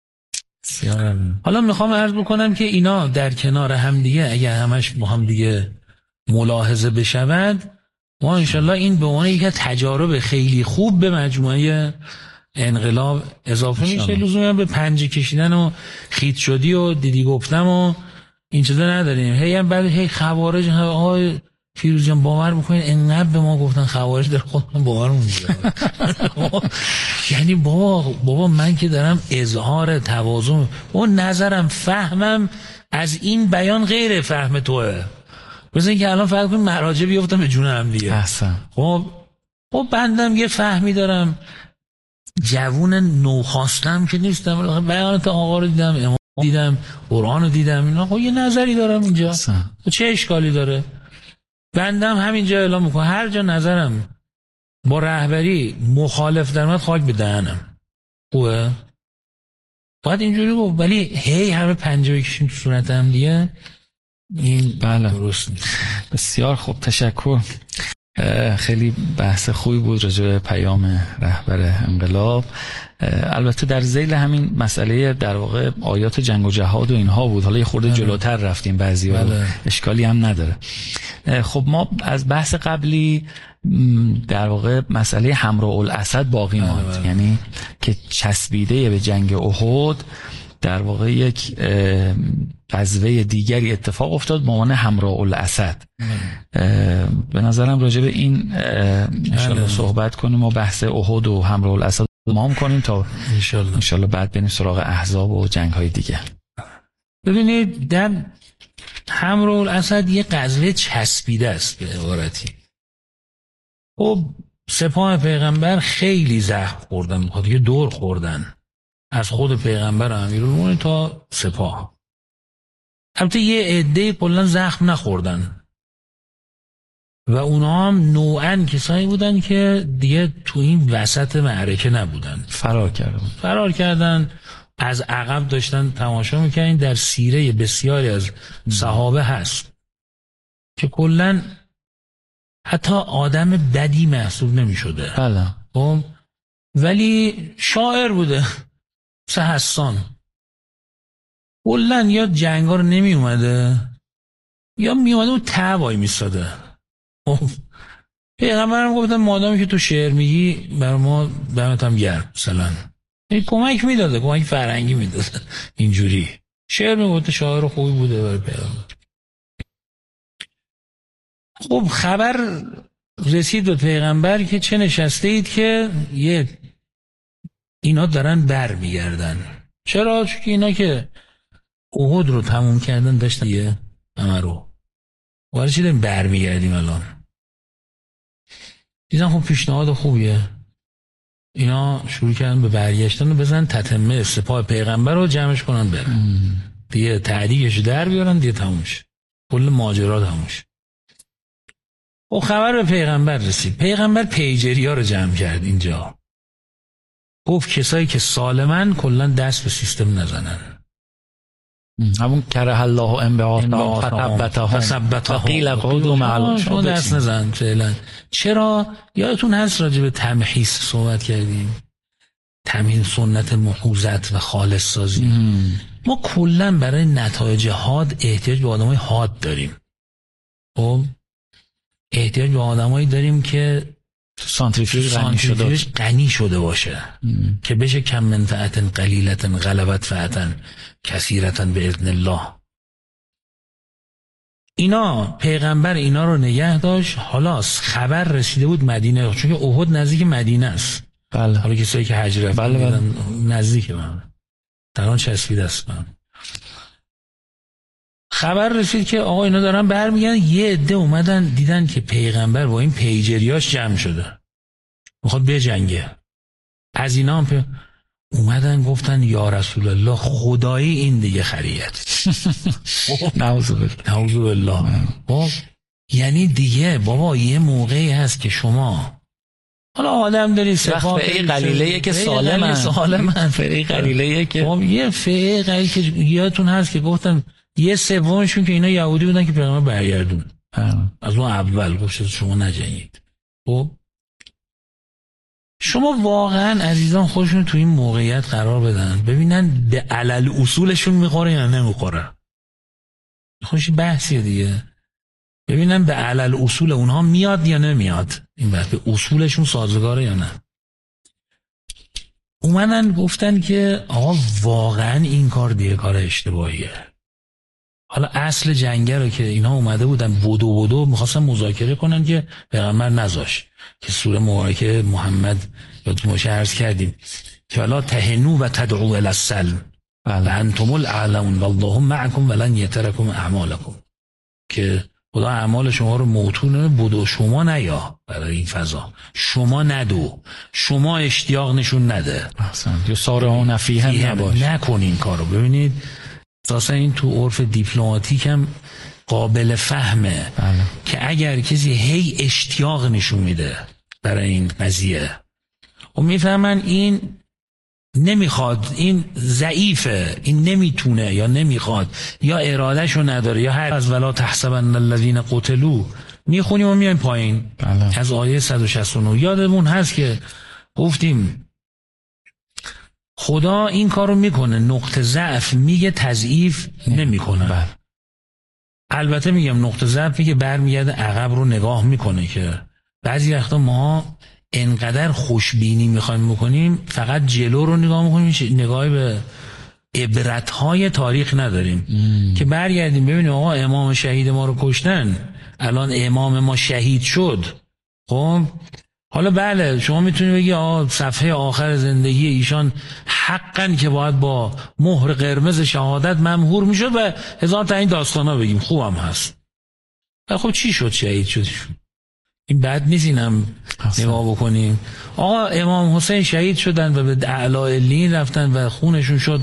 حالا میخوام عرض بکنم که اینا در کنار هم دیگه اگه همش با هم دیگه ملاحظه بشود، ما انشالله این به عنوان یک تجارب خیلی خوب به مجموعه انقلاب اضافه میشه. لزوما به پنجه کشیدن و خیط شدی و دیدی گفتم و این چیزا نداریم. هی هم بعد هی خوارج آقای فیروز جان باور میکنین انقدر به ما گفتن خوارج در خودمون باورمون نمیشه. یعنی بابا بابا من که دارم اظهار تواضع و نظرم فهمم از این بیان غیر فهم توه. مثلا اینکه الان فرض کنیم مراجع بیافتم به جون هم دیگه. احسن. خب خب بندم یه فهمی دارم، جوون نوخواستم که نیستم، بیانات آقا رو دیدم، امام دیدم، قرآن رو دیدم، اینا خب یه نظری دارم اینجا. چه اشکالی داره؟ بندم همینجا اعلام میکنم هر جا نظرم با رهبری مخالف در اومد خاک به دهنم. خوبه؟ باید اینجوری گفت، ولی هی همه پنجه بکشیم تو صورت هم دیگه این بله. درست نیست. بسیار خوب، تشکر. خیلی بحث خوبی بود راجع به پیام رهبر انقلاب. البته در ذیل همین مسئله در واقع آیات جنگ و جهاد و اینها بود، حالا یه خورده جلوتر رفتیم بعضی‌ها، اشکالی هم نداره. خب ما از بحث قبلی در واقع مسئله حمراء الاسد باقی ماند، یعنی که چسبیده به جنگ احد در واقع یک غزوه دیگری اتفاق افتاد به عنوان حمراء الاسد. به نظرم راجع به این انشالله صحبت کنیم و بحث احد و حمراء الاسد تمام کنیم تا انشالله انشالله بعد بریم سراغ احزاب و جنگ های دیگه. ببینید در حمراء الاسد یه غزوه چسبیده است به عبارتی. خب سپاه پیغمبر خیلی زخم خوردن، میخواد یه دور خوردن از خود پیغمبر امیرالمومنین تا سپاه. البته یه عده کلا زخم نخوردن و اونا هم نوعاً کسایی بودن که دیگه تو این وسط معرکه نبودن، فرار کردن فرار کردن از عقب داشتن تماشا میکنن. در سیره بسیاری از صحابه هست که کلا حتی آدم بدی محسوب نمیشده، بله، خب ولی شاعر بوده. سه حسان کلا یا جنگا رو نمی اومده یا می اومده و تعوای میستاده. پیغمبرم گفتن مادامی که تو شعر میگی بر ما دمت هم گرم مثلا، این کمک میداده، کمک فرهنگی میداده. اینجوری شعر میگفته، شاعر خوبی بوده برای پیغمبر. خب خبر رسید به پیغمبر که چه نشسته اید که یه اینا دارن بر میگردن. چرا؟ چون که اینا که احد رو تموم کردن داشتن یه همه رو وارد چی داریم بر میگردیم الان. دیدن خب پیشنهاد خوبیه، اینا شروع کردن به برگشتن و بزن تتمه سپاه پیغمبر رو جمعش کنن برن دیگه، تعدیقش در بیارن دیگه، تمومش کل ماجرا تمومش. و خبر به پیغمبر رسید. پیغمبر پیجری ها رو جمع کرد اینجا، گفت کسایی که سالمن کلا دست به سیستم نزنن. همون کره الله انبعاثهم فثبتهم وقیل قعودوا مع القاعدین. دست نزن فعلا. چرا؟ یادتون هست راجع به تمحیص صحبت کردیم، تمحیص سنت محوزت و خالص سازی. ام. ما کلا برای نتایج حاد احتیاج به آدمای حاد داریم. خب احتیاج به آدمایی داریم که سانتریفیوژ غنی شده غنی شده باشه ام. که بشه کم من فئة قلیلة غلبت فئة کثیرة باذن الله. اینا پیغمبر اینا رو نگه داشت. حالا خبر رسیده بود مدینه، چون که احد نزدیک مدینه است. بله. حالا کسایی که حج رفتن بله بله. نزدیک من دران چسبیده است. من خبر رسید که آقا اینا دارن برمیگردن. یه عده اومدن دیدن که پیغمبر با این پیجریاش جمع شده میخواد بجنگه. از اینا هم پی... اومدن گفتن یا رسول الله خدایی این دیگه خریت. نعوذ بالله نعوذ بالله. یعنی دیگه بابا یه موقعی هست که شما حالا آدم داری سپاه فعی قلیله که سالمن سالمن فعی قلیله که خب یه فعی قلیله که یادتون هست که گفتن یه سومشون که اینا یهودی بودن که پیغمبر برگردون از اون اول گفت شما نجنگید. خب شما واقعا عزیزان خودشون تو این موقعیت قرار بدن ببینن به علل اصولشون میخوره یا نمیخوره. خوشی بحثیه دیگه، ببینن به علل اصول اونها میاد یا نمیاد، این بحث به اصولشون سازگاره یا نه. اومدن گفتن که آقا واقعا این کار دیگه کار اشتباهیه. حالا اصل جنگه رو که اینا اومده بودن بدو بدو میخواستن مذاکره کنن که پیغمبر نذاش، که سوره مبارکه محمد یادتون باشه عرض کردیم که لا تهنوا و تدعوا الی السلم و انتم الاعلون والله معکم ولن یترکم اعمالکم، که خدا اعمال شما رو موتون بدو، شما نیا برای این فضا، شما ندو، شما اشتیاق نشون نده، احسن یا سارعون فیه نباش، نکن این کارو. ببینید اساسا این تو عرف دیپلماتیک هم قابل فهمه بله. که اگر کسی هی اشتیاق نشون میده برای این قضیه و میفهمن این نمیخواد، این ضعیفه، این نمیتونه یا نمیخواد یا ارادهشو نداره یا هر از ولا تحسبن الذین قتلوا میخونیم و میایم پایین بله. از آیه صد و شصت و نه یادمون هست که گفتیم خدا این کارو میکنه، نقطه ضعف میگه، تضعیف نمیکنه. بله. البته میگم نقطه ضعف میگه برمیگرده عقب رو نگاه میکنه، که بعضی وقتا ما انقدر خوشبینی میخوایم بکنیم فقط جلو رو نگاه میکنیم، نگاهی به عبرتهای تاریخ نداریم ام. که برگردیم ببینیم آقا امام شهید ما رو کشتن، الان امام ما شهید شد، خب حالا بله شما میتونید بگی آقا صفحه آخر زندگی ایشان حقا که باید با مهر قرمز شهادت ممهور میشد و هزار تا این داستانا بگیم، خوبم هست. خب چی شد شهید شد؟ این بد نیست اینم نگاه بکنیم. آقا امام حسین شهید شدن و به اعلی علیین رفتن و خونشون شد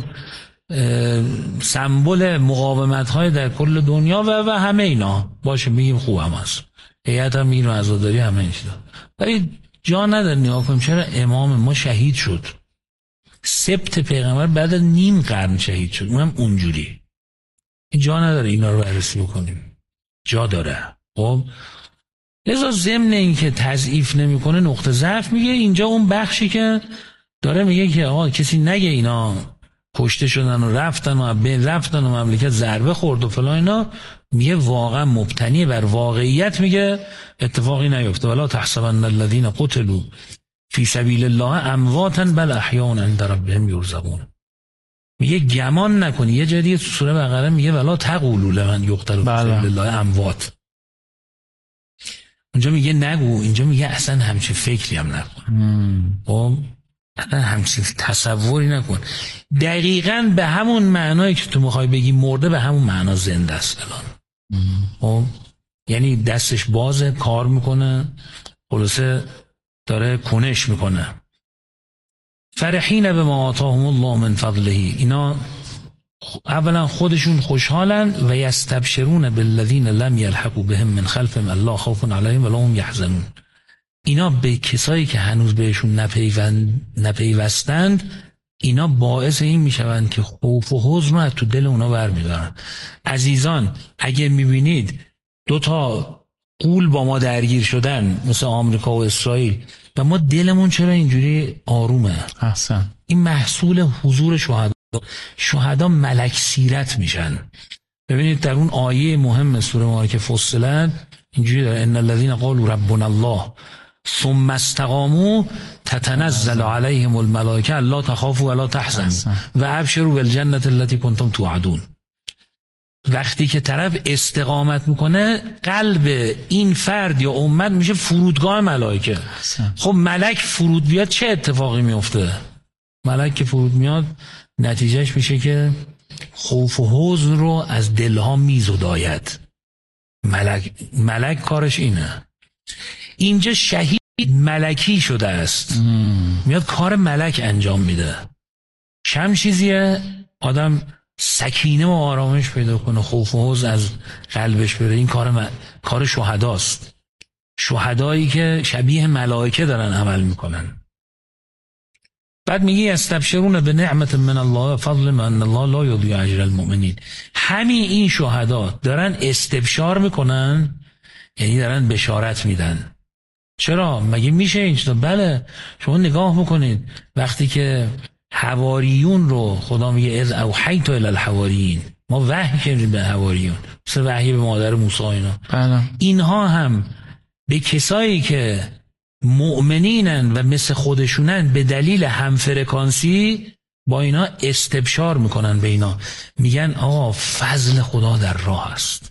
سمبل مقاومت های در کل دنیا و و همه اینا، باشه میگیم خوبم هست، هیئت هم میگیم عزاداری همه این چیزا، ولی جا نداره نگاه کنیم چرا امام ما شهید شد، سبت پیغمبر بعد از نیم قرن شهید شد، اونم اونجوری. این جا نداره اینا رو بررسی بکنیم، جا داره. خب لذا ضمن این که تضعیف نمیکنه نقطه ضعف میگه، اینجا اون بخشی که داره میگه که آقا کسی نگه اینا کشته شدن و رفتن و بین رفتن و مملکت ضربه خورد و فلان اینا، میگه واقعا مبتنی بر واقعیت، میگه اتفاقی نیفته. ولا تحسبن الذين قتلوا فی سبیل الله امواتا بل احیاء عند ربهم یرزقون. میگه گمان نکنی، یه جدی تو سوره بقره میگه ولا تقولوا لمن یقتل فی سبیل الله اموات، اونجا میگه نگو، اینجا میگه اصلا همچین فکری هم نکن، خب اصلا همچین تصوری نکن. دقیقاً به همون معنایی که تو میخوای بگی مرده، به همون معنا زنده است الان. خب یعنی دستش بازه، کار میکنه، خلاصه داره کنش میکنه. فرحین بما آتاهم الله من فضله، اینا اولا خودشون خوشحالن و یستبشرون بالذین لم یلحقوا بهم من خلفهم الا خوف علیهم ولا هم یحزنون، اینا به کسایی که هنوز بهشون نپیوند نپیوستند اینا باعث این میشوند که خوف و حزن رو تو دل اونا برمیدارن. عزیزان اگه میبینید دو تا غول با ما درگیر شدن مثل آمریکا و اسرائیل و ما دلمون چرا اینجوری آرومه؟ احسن. این محصول حضور شهدا. شهدا ملک سیرت میشن. ببینید در اون آیه مهم سوره مبارکه فصلت اینجوری داره ان الذين قالوا ربنا الله ثم استقاموا تتنزل عليهم الملائكه الا تخافوا ولا تحزنوا و ابشروا بالجنه التي كنتم توعدون. وقتی که طرف استقامت میکنه قلب این فرد یا امت میشه فرودگاه ملائکه. خب ملک فرود بیاد چه اتفاقی میفته؟ ملک که فرود میاد نتیجهش میشه که خوف و حزن رو از دلها میزداید. ملک ملک کارش اینه. اینجا شهید ملکی شده است، میاد کار ملک انجام میده. چند چیزیه آدم سکینه و آرامش پیدا کنه، خوف و حزن از قلبش بره. این کار م... کار شهداست. شهدایی که شبیه ملائکه دارن عمل میکنن. بعد میگه استبشرون به نعمت من الله فضل من الله لا یضیع اجر المؤمنین. همین این شهدا دارن استبشار میکنن، یعنی دارن بشارت میدن. چرا؟ مگه میشه این چیزا؟ بله شما نگاه بکنید وقتی که حواریون رو خدا میگه اذ اوحیت الی الحواریین، ما وحی کردیم به حواریون، مثل وحی به مادر موسی اینا. بله. اینها هم به کسایی که مؤمنینن و مثل خودشونن به دلیل همفرکانسی با اینا استبشار میکنن به اینا، میگن آقا فضل خدا در راه است،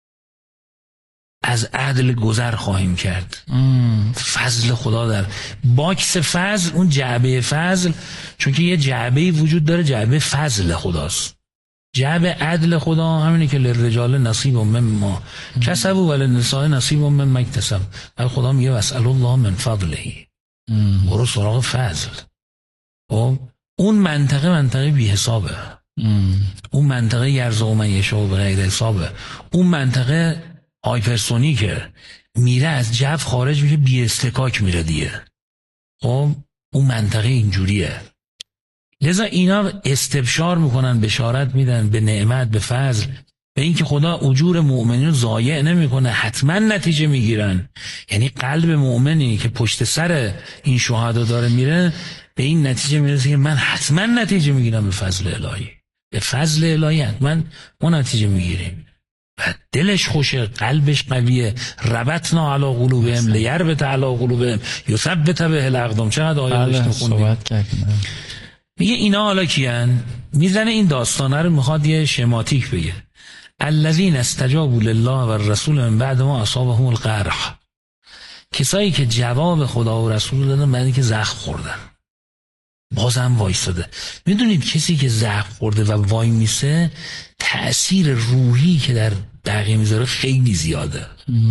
از عدل گذر خواهیم کرد. ام. فضل خدا در باکس فضل، اون جعبه فضل، چون که یه جعبه وجود داره، جعبه فضل خداست. جعبه عدل خدا همینه که للرجال نصیب مما کسبوا وللنساء نصیب مما اکتسب. خدا میگه واسأل الله من فضله، برو سراغ فضل. خب اون منطقه منطقه بی حسابه، اون منطقه یرزق من یشاء به غیر حسابه، اون منطقه هایپرسونیکه، میره از جو خارج میشه، بی استکاک میره دیگه. خب اون منطقه اینجوریه. لذا اینا استبشار میکنن، بشارت میدن به نعمت، به فضل، به اینکه خدا اجور مؤمنین رو ضایع نمیکنه، حتما نتیجه میگیرن. یعنی قلب مؤمنی که پشت سر این شهدا داره میره، به این نتیجه میرسه که من حتما نتیجه میگیرم به فضل الهی، به فضل الهی حتما ما نتیجه میگیریم. و دلش خوشه، قلبش قویه. ربطنا علی قلوبهم لیربط علی قلوبهم یثبت به الاقدام. چقدر آیاتش میخوندیم. میگه اینا حالا کیان؟ میزنه این داستانه رو، میخواد یه شماتیک بگه. الذین استجابوا لله و الرسول من بعد ما اصابهم القرح. کسایی که جواب خدا و رسول دادن بعد اینکه زخم خوردن، بازم وایساده. میدونید کسی که زخم خورده و وای میسه، تأثیر روحی که در بقیه میذاره خیلی زیاده،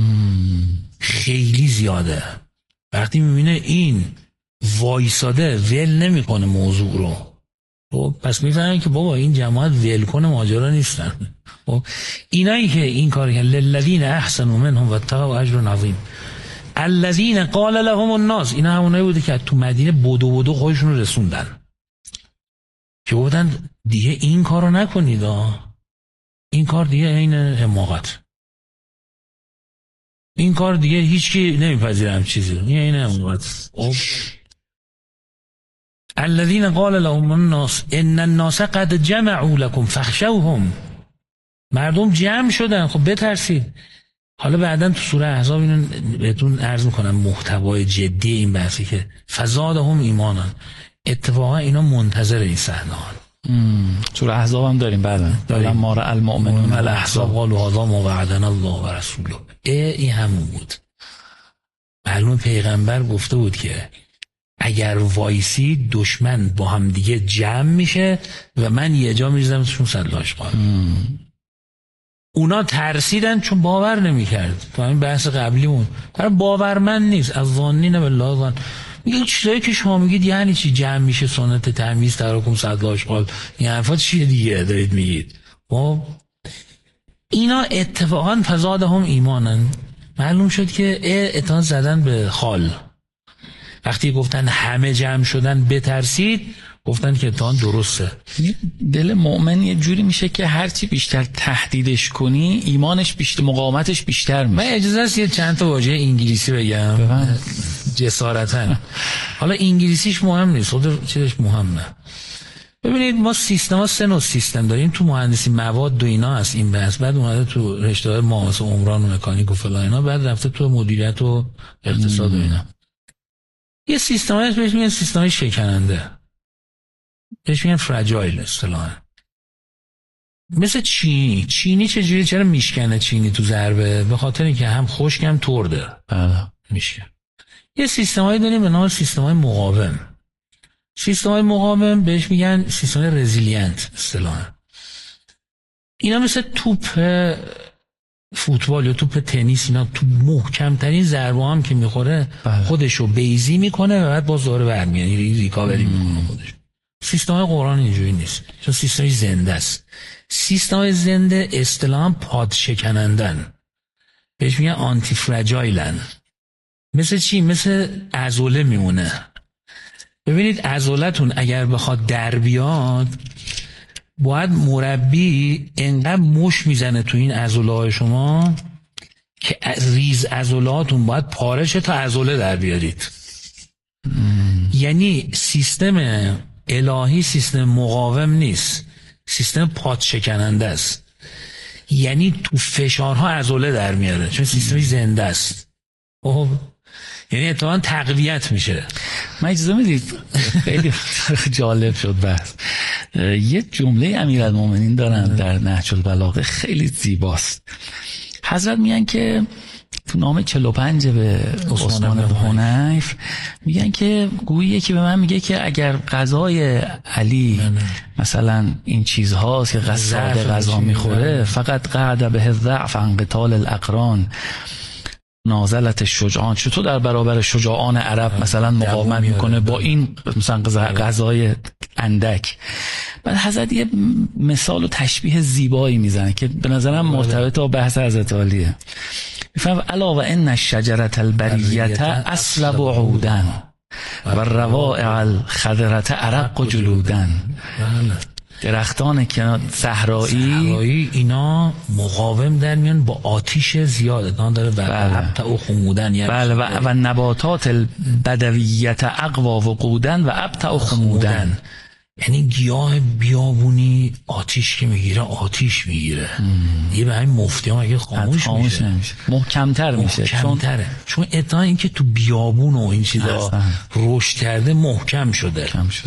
خیلی زیاده. وقتی میبینه این وایساده ول نمیکنه موضوع رو، خب پس میفهمن که بابا این جماعت ول کنه ماجرا نیستن. خب اینایی که این کار کردن، للذین احسنوا منهم واتقوا اجر عظیم. الذین قال لهم الناس، اینا همونایی بوده که تو مدینه بدو بدو خودشون رو رسوندن، که گفتن دیگه این کارو نکنید، این کار دیگه این حماقت، این کار دیگه هیچکی نمیپذیره هم چیزی رو، این حماقت. خب الذين قال لهم الناس ان الناس قد جمعوا لكم فاخشوهم. مردم جمع شدن، خب بترسید. حالا بعداً تو سوره احزاب اینو بهتون عرض میکنم، محتوای جدی این بحثی که فزادهم ایمانا. اتفاقا اینا منتظر این صحنه ها. سوره احزاب هم داریم بعداً، داریم ما را المؤمنون الاحزاب قالوا هذا ما وعدنا الله و رسوله. این همون بود. معلوم پیغمبر گفته بود که اگر وایسی دشمن با هم دیگه جمع میشه و من یه جا میریزم توشون سلاش قارم. اونا ترسیدن چون باور نمیکرد. تو همین بحث قبلیمون باورمند نیست. از ظنین بالله ظن. میگه چیزایی که شما میگید یعنی چی؟ جمع میشه، سنت تمیز، تراکم، سلاش قال، این حرفات چیه دیگه دارید میگید؟ خب اینا اتفاقا فزادهم ایمانن. معلوم شد که اتان زدن به خال. وقتی گفتن همه جمع شدن بترسید، گفتن که اتان درسته. دل مؤمن یه جوری میشه که هرچی بیشتر تهدیدش کنی ایمانش بیشتر، مقاومتش بیشتر میشه. من اجازه است یه چند تا واژه انگلیسی بگم جسارتاً. حالا انگلیسیش مهم نیست، خود چیزش مهمه. ببینید ما سیستم ها سه نوع سیستم داریم. تو مهندسی مواد و اینا هست این بحث، بعد اومده تو رشته های مهندسی عمران و مکانیک و فلان اینا، بعد رفته تو مدیریت و اقتصاد و اینا. یه سیستم هست بهش میگن سیستم شکننده، بهش میگن فراجایل اصطلاحاً. مثل چینی. چینی چجوری؟ چرا میشکنه چینی تو ضربه؟ به خاطر اینکه هم خشک هم ترده. بله میشه. یه سیستمایی داریم به نام سیستمای مقاوم. سیستمای مقاوم بهش میگن سیستم رزیلینت اصطلاحاً. اینا مثل توپ فوتبال یا توپ تنیس، اینا تو محکم ترین ضربه هم که میخوره خودشو بیزی میکنه و بعد باز دوباره برمیاد، ریکاوری میکنه خودش. سیستم قرآن اینجوری نیست، چون سیستم زنده است. سیستم زنده اصطلاحاً پاد شکنندن، بهش میگن آنتی فراجایلن. مثل چی؟ مثل عضله میمونه. ببینید عضلتون اگر بخواد در بیاد، باید مربی انقدر مش میزنه تو این عضله‌های شما که ریز عضلاتون باید پارشه تا عضله در بیارید. یعنی سیستم الهی سیستم مقاوم نیست، سیستم پاد شکننده است. یعنی تو فشارها عضله در میاره، چون سیستمی زنده است. اوه. یعنی اتفاقا تقویت میشه. من اجازه میدید خیلی جالب شد بحث. یه جمله امیرالمومنین دارن در نهج البلاغه خیلی زیباست. حضرت میگن که تو نامه چهل و پنج به عثمان بن حنیف میگن که گویی یکی به من میگه که اگر غذای علی نه نه. مثلا این چیزهاست که غصاد غذا میخوره، فقط قعد به الضعف عن قتال الاقران نازلت شجاعان، چطور در برابر شجاعان عرب مثلا مقاومت میکنه با این مثلا غذای اندک. بعد حضرت یه مثال و تشبیه زیبایی میزنه که به نظرم مرتبط با بحث حضرت علیه. میفهم الا و ان الشجره البریه اصلب عودن و روائع الخضره ارق جلودن. درختان کنار صحرایی اینا مقاوم در میان با آتیش زیاد دان داره و ابتع و خمودن، یعنی بله و, و نباتات البدویت اقوا و قودن و ابتع و خمودن، یعنی گیاه بیابونی آتیش که میگیره آتیش میگیره دیگه، به همین مفتی هم اگه خاموش میشه نمیشه محکمتر میشه، محکمتره. چون چون ادعا این که تو بیابون و این چیزا رشد کرده محکم شده. محکم شده.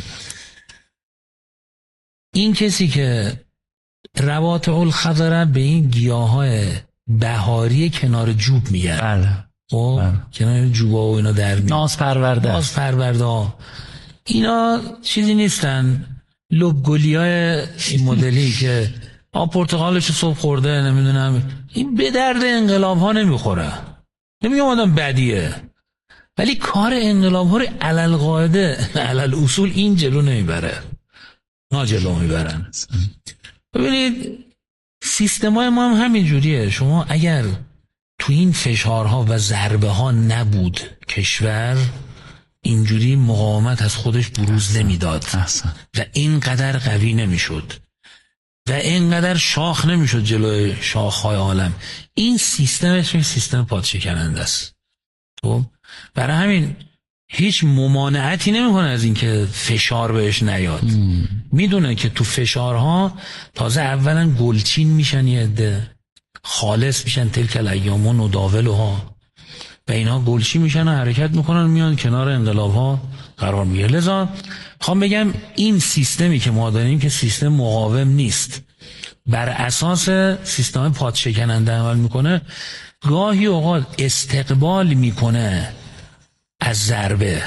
این کسی که رواتع الخضره به این گیاهای بهاری کنار جوب میگن، بله خب کنار جوبا و اینا در میاد، ناز پرورده ناز پرورده اینا چیزی نیستن، لوبگلیای این مدلی که آب پرتقالش صبح خورده نمیدونم، این به درد انقلاب ها نمیخوره. نمیگم آدم بدیه، ولی کار انقلاب ها رو علل قاعده علل اصول این جلو نمیبره، نا جلو میبرن. ببینید سیستمای ما هم همین جوریه. شما اگر تو این فشارها و ضربه ها نبود کشور اینجوری مقاومت از خودش بروز نمیداد و اینقدر قوی نمیشد و اینقدر شاخ نمیشد جلوی شاخهای عالم. این سیستمش سیستم پادشکننده است. خب برای همین هیچ ممانعتی نمیکنه از اینکه فشار بهش نیاد. میدونه که تو فشارها تازه اولا گلچین میشن، یه عده خالص میشن، تلک الایام و نداولها و اینا گلچین میشن و حرکت میکنن میان کنار انقلاب ها قرار میگیره. لذا خوام بگم این سیستمی که ما داریم که سیستم مقاوم نیست، بر اساس سیستم پادشکننده عمل میکنه، گاهی اوقات استقبال میکنه از ضربه.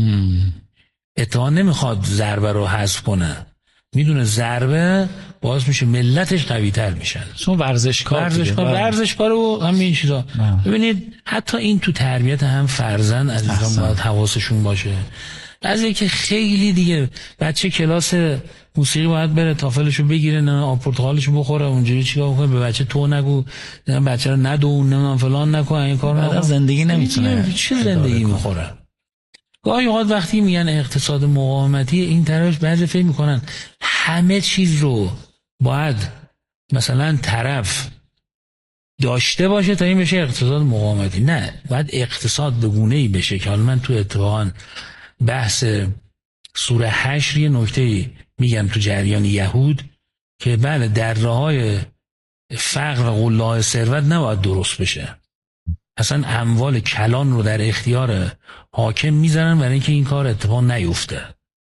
اتحاد نمیخواد ضربه رو حذف کنه، میدونه ضربه باعث میشه ملتش قوی تر میشن. چون ورزشکار ورزشکار ورزشکار و همین چیزا. ببینید حتی این تو تربیت هم فرزند عزیزان باید حواسشون باشه. بعضی که خیلی دیگه بچه کلاس موسیقی باید بره تافلشو بگیره، نه آب پرتقالشو بخوره، اونجوری چیکار کنه، به بچه تو نگو، نه بچه رو ندون، نه فلان نکن، این کارو نکن. زندگی نمیتونه چه زندگی میخوره. گاهی اوقات وقتی میگن اقتصاد مقاومتی این طرفش بعضی فکر میکنن همه چیز رو باید مثلا طرف داشته باشه تا این بشه اقتصاد مقاومتی. نه، باید اقتصاد به گونه‌ای بشه که حالا من تو اتفاقا بحث سوره حشر یه نکته میگم تو جریان یهود که بله دره‌های فقر و غله‌های ثروت نباید درست بشه. اصلا اموال کلان رو در اختیار حاکم میذارن برای اینکه این کار اتفاق نیفته.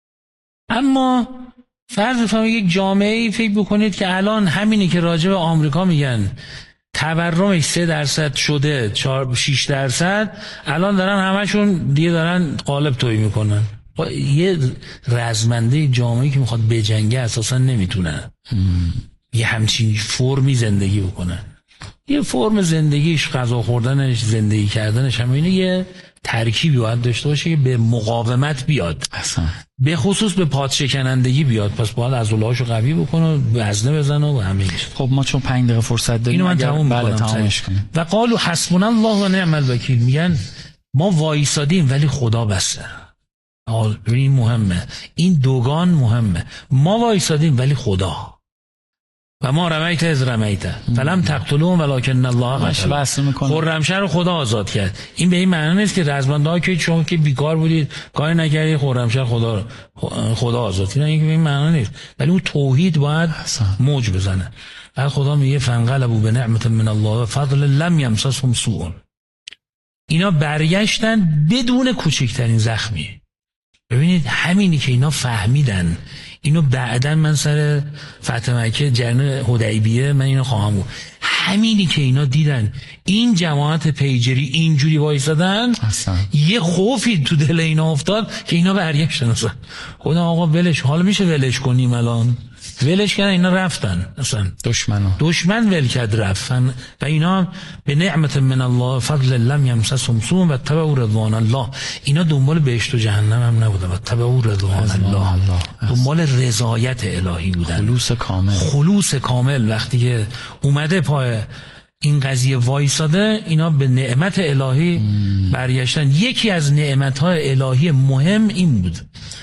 اما فرض بفرمایید یک جامعه‌ای فکر بکنید که الان همینی که راجع به آمریکا میگن تورمش سه درصد شده، چهار شش درصد، الان دارن همشون دیگه دارن قالب تویی میکنن. یه رزمنده جامعه‌ای که میخواد بجنگه اساسا نمیتونه یه همچین فرمی زندگی بکنه. یه فرم زندگیش، غذا خوردنش، زندگی کردنش هم اینه یه ترکیبی باید داشته باشه که به مقاومت بیاد، اصلا به خصوص به پادشکنندگی بیاد. پس باید عضله‌هاشو قوی بکنه، وزنه بزنه و همه چیز. خب ما چون پنج دقیقه فرصت داریم اینو من تموم بله می‌کنم. و قالوا حسبنا الله و نعم الوکیل، میگن ما وایسادیم ولی خدا بسه. این مهمه، این دوگان مهمه. ما وایسادیم ولی خدا. و ما رمیت از رمیت فلم تقتلون ولکن الله قتل. خرمشهر رو خدا آزاد کرد. این به این معنی نیست که رزمنده‌ها که شما که بیکار بودید کاری نکردید خرمشهر خدا خدا آزاد کرد، این به این معنی نیست. ولی اون توحید باید موج بزنه. بعد خدا میگه فانقلبوا بنعمت من الله و فضل لم یمسسهم سوء. اینا برگشتن بدون کوچکترین زخمی. ببینید همینی که اینا فهمیدن، اینو بعدن من سر فتح مکه جنگ حدیبیه من اینو خواهم بود، همینی که اینا دیدن این جماعت پیجری اینجوری وایسادن، یه خوفی تو دل اینا افتاد که اینا برگشتن. اصلا خدا آقا ولش، حالا میشه ولش کنیم الان؟ ولش کردن، اینا رفتن. اصلا دشمنو دشمن ول کرد رفتن و اینا به نعمت من الله فضل لم یمسسهم سوء و تبعوا رضوان الله. اینا دنبال بهشت و جهنم هم نبودن و تبعوا رضوان الله، دنبال رضایت الهی بودن، خلوص کامل. خلوص کامل. وقتی که اومده پای این قضیه وایساده، اینا به نعمت الهی مم. برگشتن. یکی از نعمت‌های الهی مهم این بود،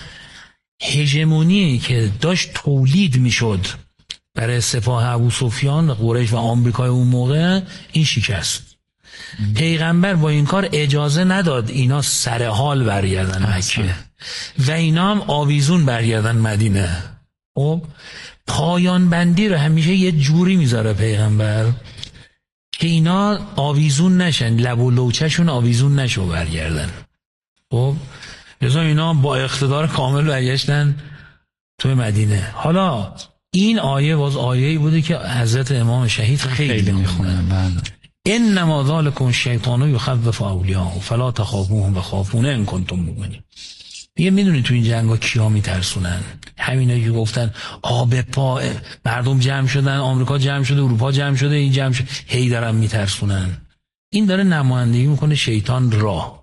هژمونی که داشت تولید میشد برای سپاه ابوسفیان و قریش و آمریکای اون موقع، این شکست. ام. پیغمبر با این کار اجازه نداد اینا سر حال برگردن مکه و اینا هم آویزون برگردن مدینه. خب پایان بندی رو همیشه یه جوری میذاره پیغمبر که اینا آویزون نشن، لب و لوچه‌شون آویزون نشو برگردن. خب لذا اینا با اقتدار کامل برگشتن توی مدینه. حالا این آیه باز آیه‌ای بوده که حضرت امام شهید خیلی, خیلی میخونن. انما ذالکم الشیطان یخوف اولیاءه فلا تخافوهم و خافون ان کنتم مؤمنین. دیگه میدونی تو این جنگا کیا میترسونن؟ همینا که گفتن آب پا مردم جمع شدن، آمریکا جمع شده، اروپا جمع شده، این جمع شده، هی دارن میترسونن. این داره نمایندگی میکنه شیطان را.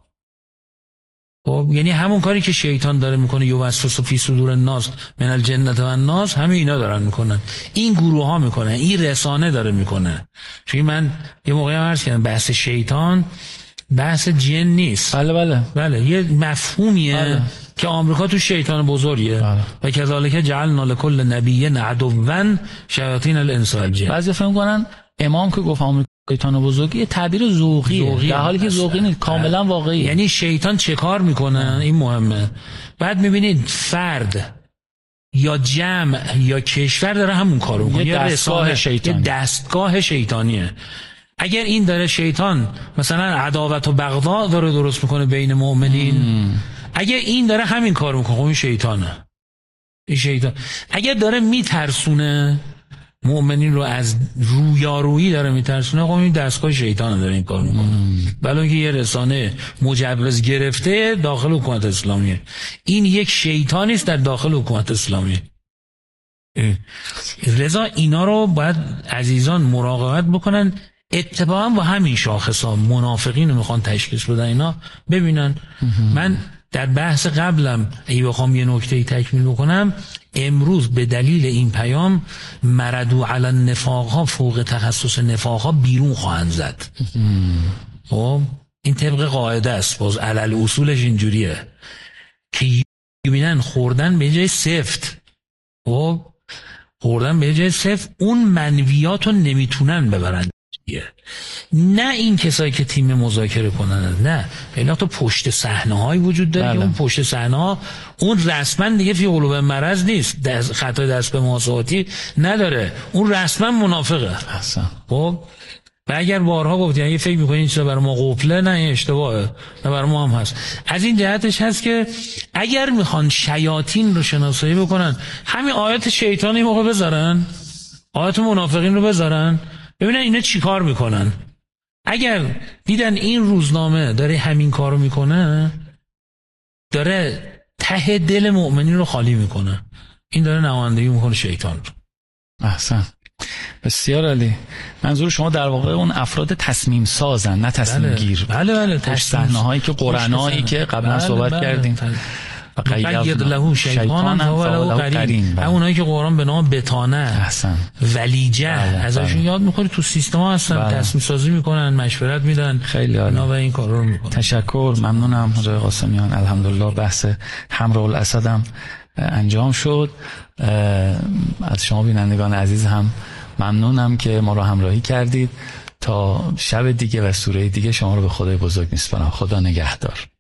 خب یعنی همون کاری که شیطان داره میکنه، یوسوس فی صدور الناس من الجنة و الناس، همه اینا دارن میکنن، این گروه ها میکنن، این رسانه داره میکنه. چون من یه موقعی عرض کردم بحث شیطان بحث جن نیست. بله بله بله یه مفهومیه بله. که آمریکا تو شیطان بزرگیه بله. و کذالک جعلنا لكل نبی عدوا شیاطین الانس والجن. بعضی فهم کنن امام که گفت آمریکا شیطان بزرگی یه تعبیر ذوقیه، ذوقی در حالی که ذوقی نیست، کاملا واقعیه. یعنی شیطان چه کار میکنه؟ این مهمه. بعد میبینید فرد یا جمع یا کشور داره همون کارو میکنه، یه دستگاه شیطانی، یه دستگاه شیطانیه. اگر این داره شیطان مثلا عداوت و بغضا داره درست میکنه بین مؤمنین، مم. اگر این داره همین کار میکنه، خب این شیطانه. این شیطان اگر داره میترسونه مؤمنین رو، از رویارویی داره میترسونه، خب این دستگاه شیطانه داره این کار میکنه. بلکه اینکه یه رسانه مجوز گرفته داخل حکومت اسلامیه، این یک شیطانی است در داخل حکومت اسلامیه. رضا اینا رو باید عزیزان مراقبت بکنن. اتفاقا با همین شاخصا منافقین رو میخوان تشخیص بدن، اینا ببینن. من در بحث قبلم اگه بخوام یه نکته تکمیل بکنم، امروز به دلیل این پیام مردو علی النفاق ها فوق تخصص نفاق ها بیرون خواهند زد. خب این طبق قاعده است، باز علل اصولش اینجوریه که ببینن خوردن به جای سفت، خب خوردن به جای سفت اون منویات رو نمیتونن ببرن. نه این کسایی که تیم مذاکره کنن، نه اینا تو پشت صحنه هایی وجود داره. بله. اون پشت صحنه ها اون رسما دیگه فی قلوب مرض نیست، دست خطای دست به محاسباتی نداره، اون رسما منافقه. اصلا خب و اگر بارها گفتیم اگه فکر میکنین چیزا برای ما قفله، نه این اشتباهه، نه برای ما هم هست. از این جهتش هست که اگر میخوان شیاطین رو شناسایی بکنن، همین آیات شیطانی موقع بذارن، آیات منافقین رو بذارن، ببینن اینا چی کار میکنن. اگر دیدن این روزنامه داره همین کارو میکنه، داره ته دل مؤمنین رو خالی میکنه، این داره نمایندگی میکنه شیطان رو. احسن، بسیار عالی. منظور شما در واقع اون افراد تصمیم سازن، نه تصمیم بله. گیر. بله بله صحنه هایی که قرنایی که قبلا بله صحبت بله. کردیم بله. قید له شیطان و له قرین. همونایی که قرآن به نام بتانه ولیجه ازشون یاد می‌کنه، تو سیستم ها هستن، تصمیم سازی میکنن، مشورت میدن. خیلی عالی. اینا و این کارا رو میکنن. تشکر، ممنونم حضرت قاسمیان. الحمدلله بحث همراه الاسد هم انجام شد. از شما بینندگان عزیز هم ممنونم که ما رو همراهی کردید. تا شب دیگه و سوره دیگه شما رو به خدای بزرگ میسپارم. خدا نگهدار.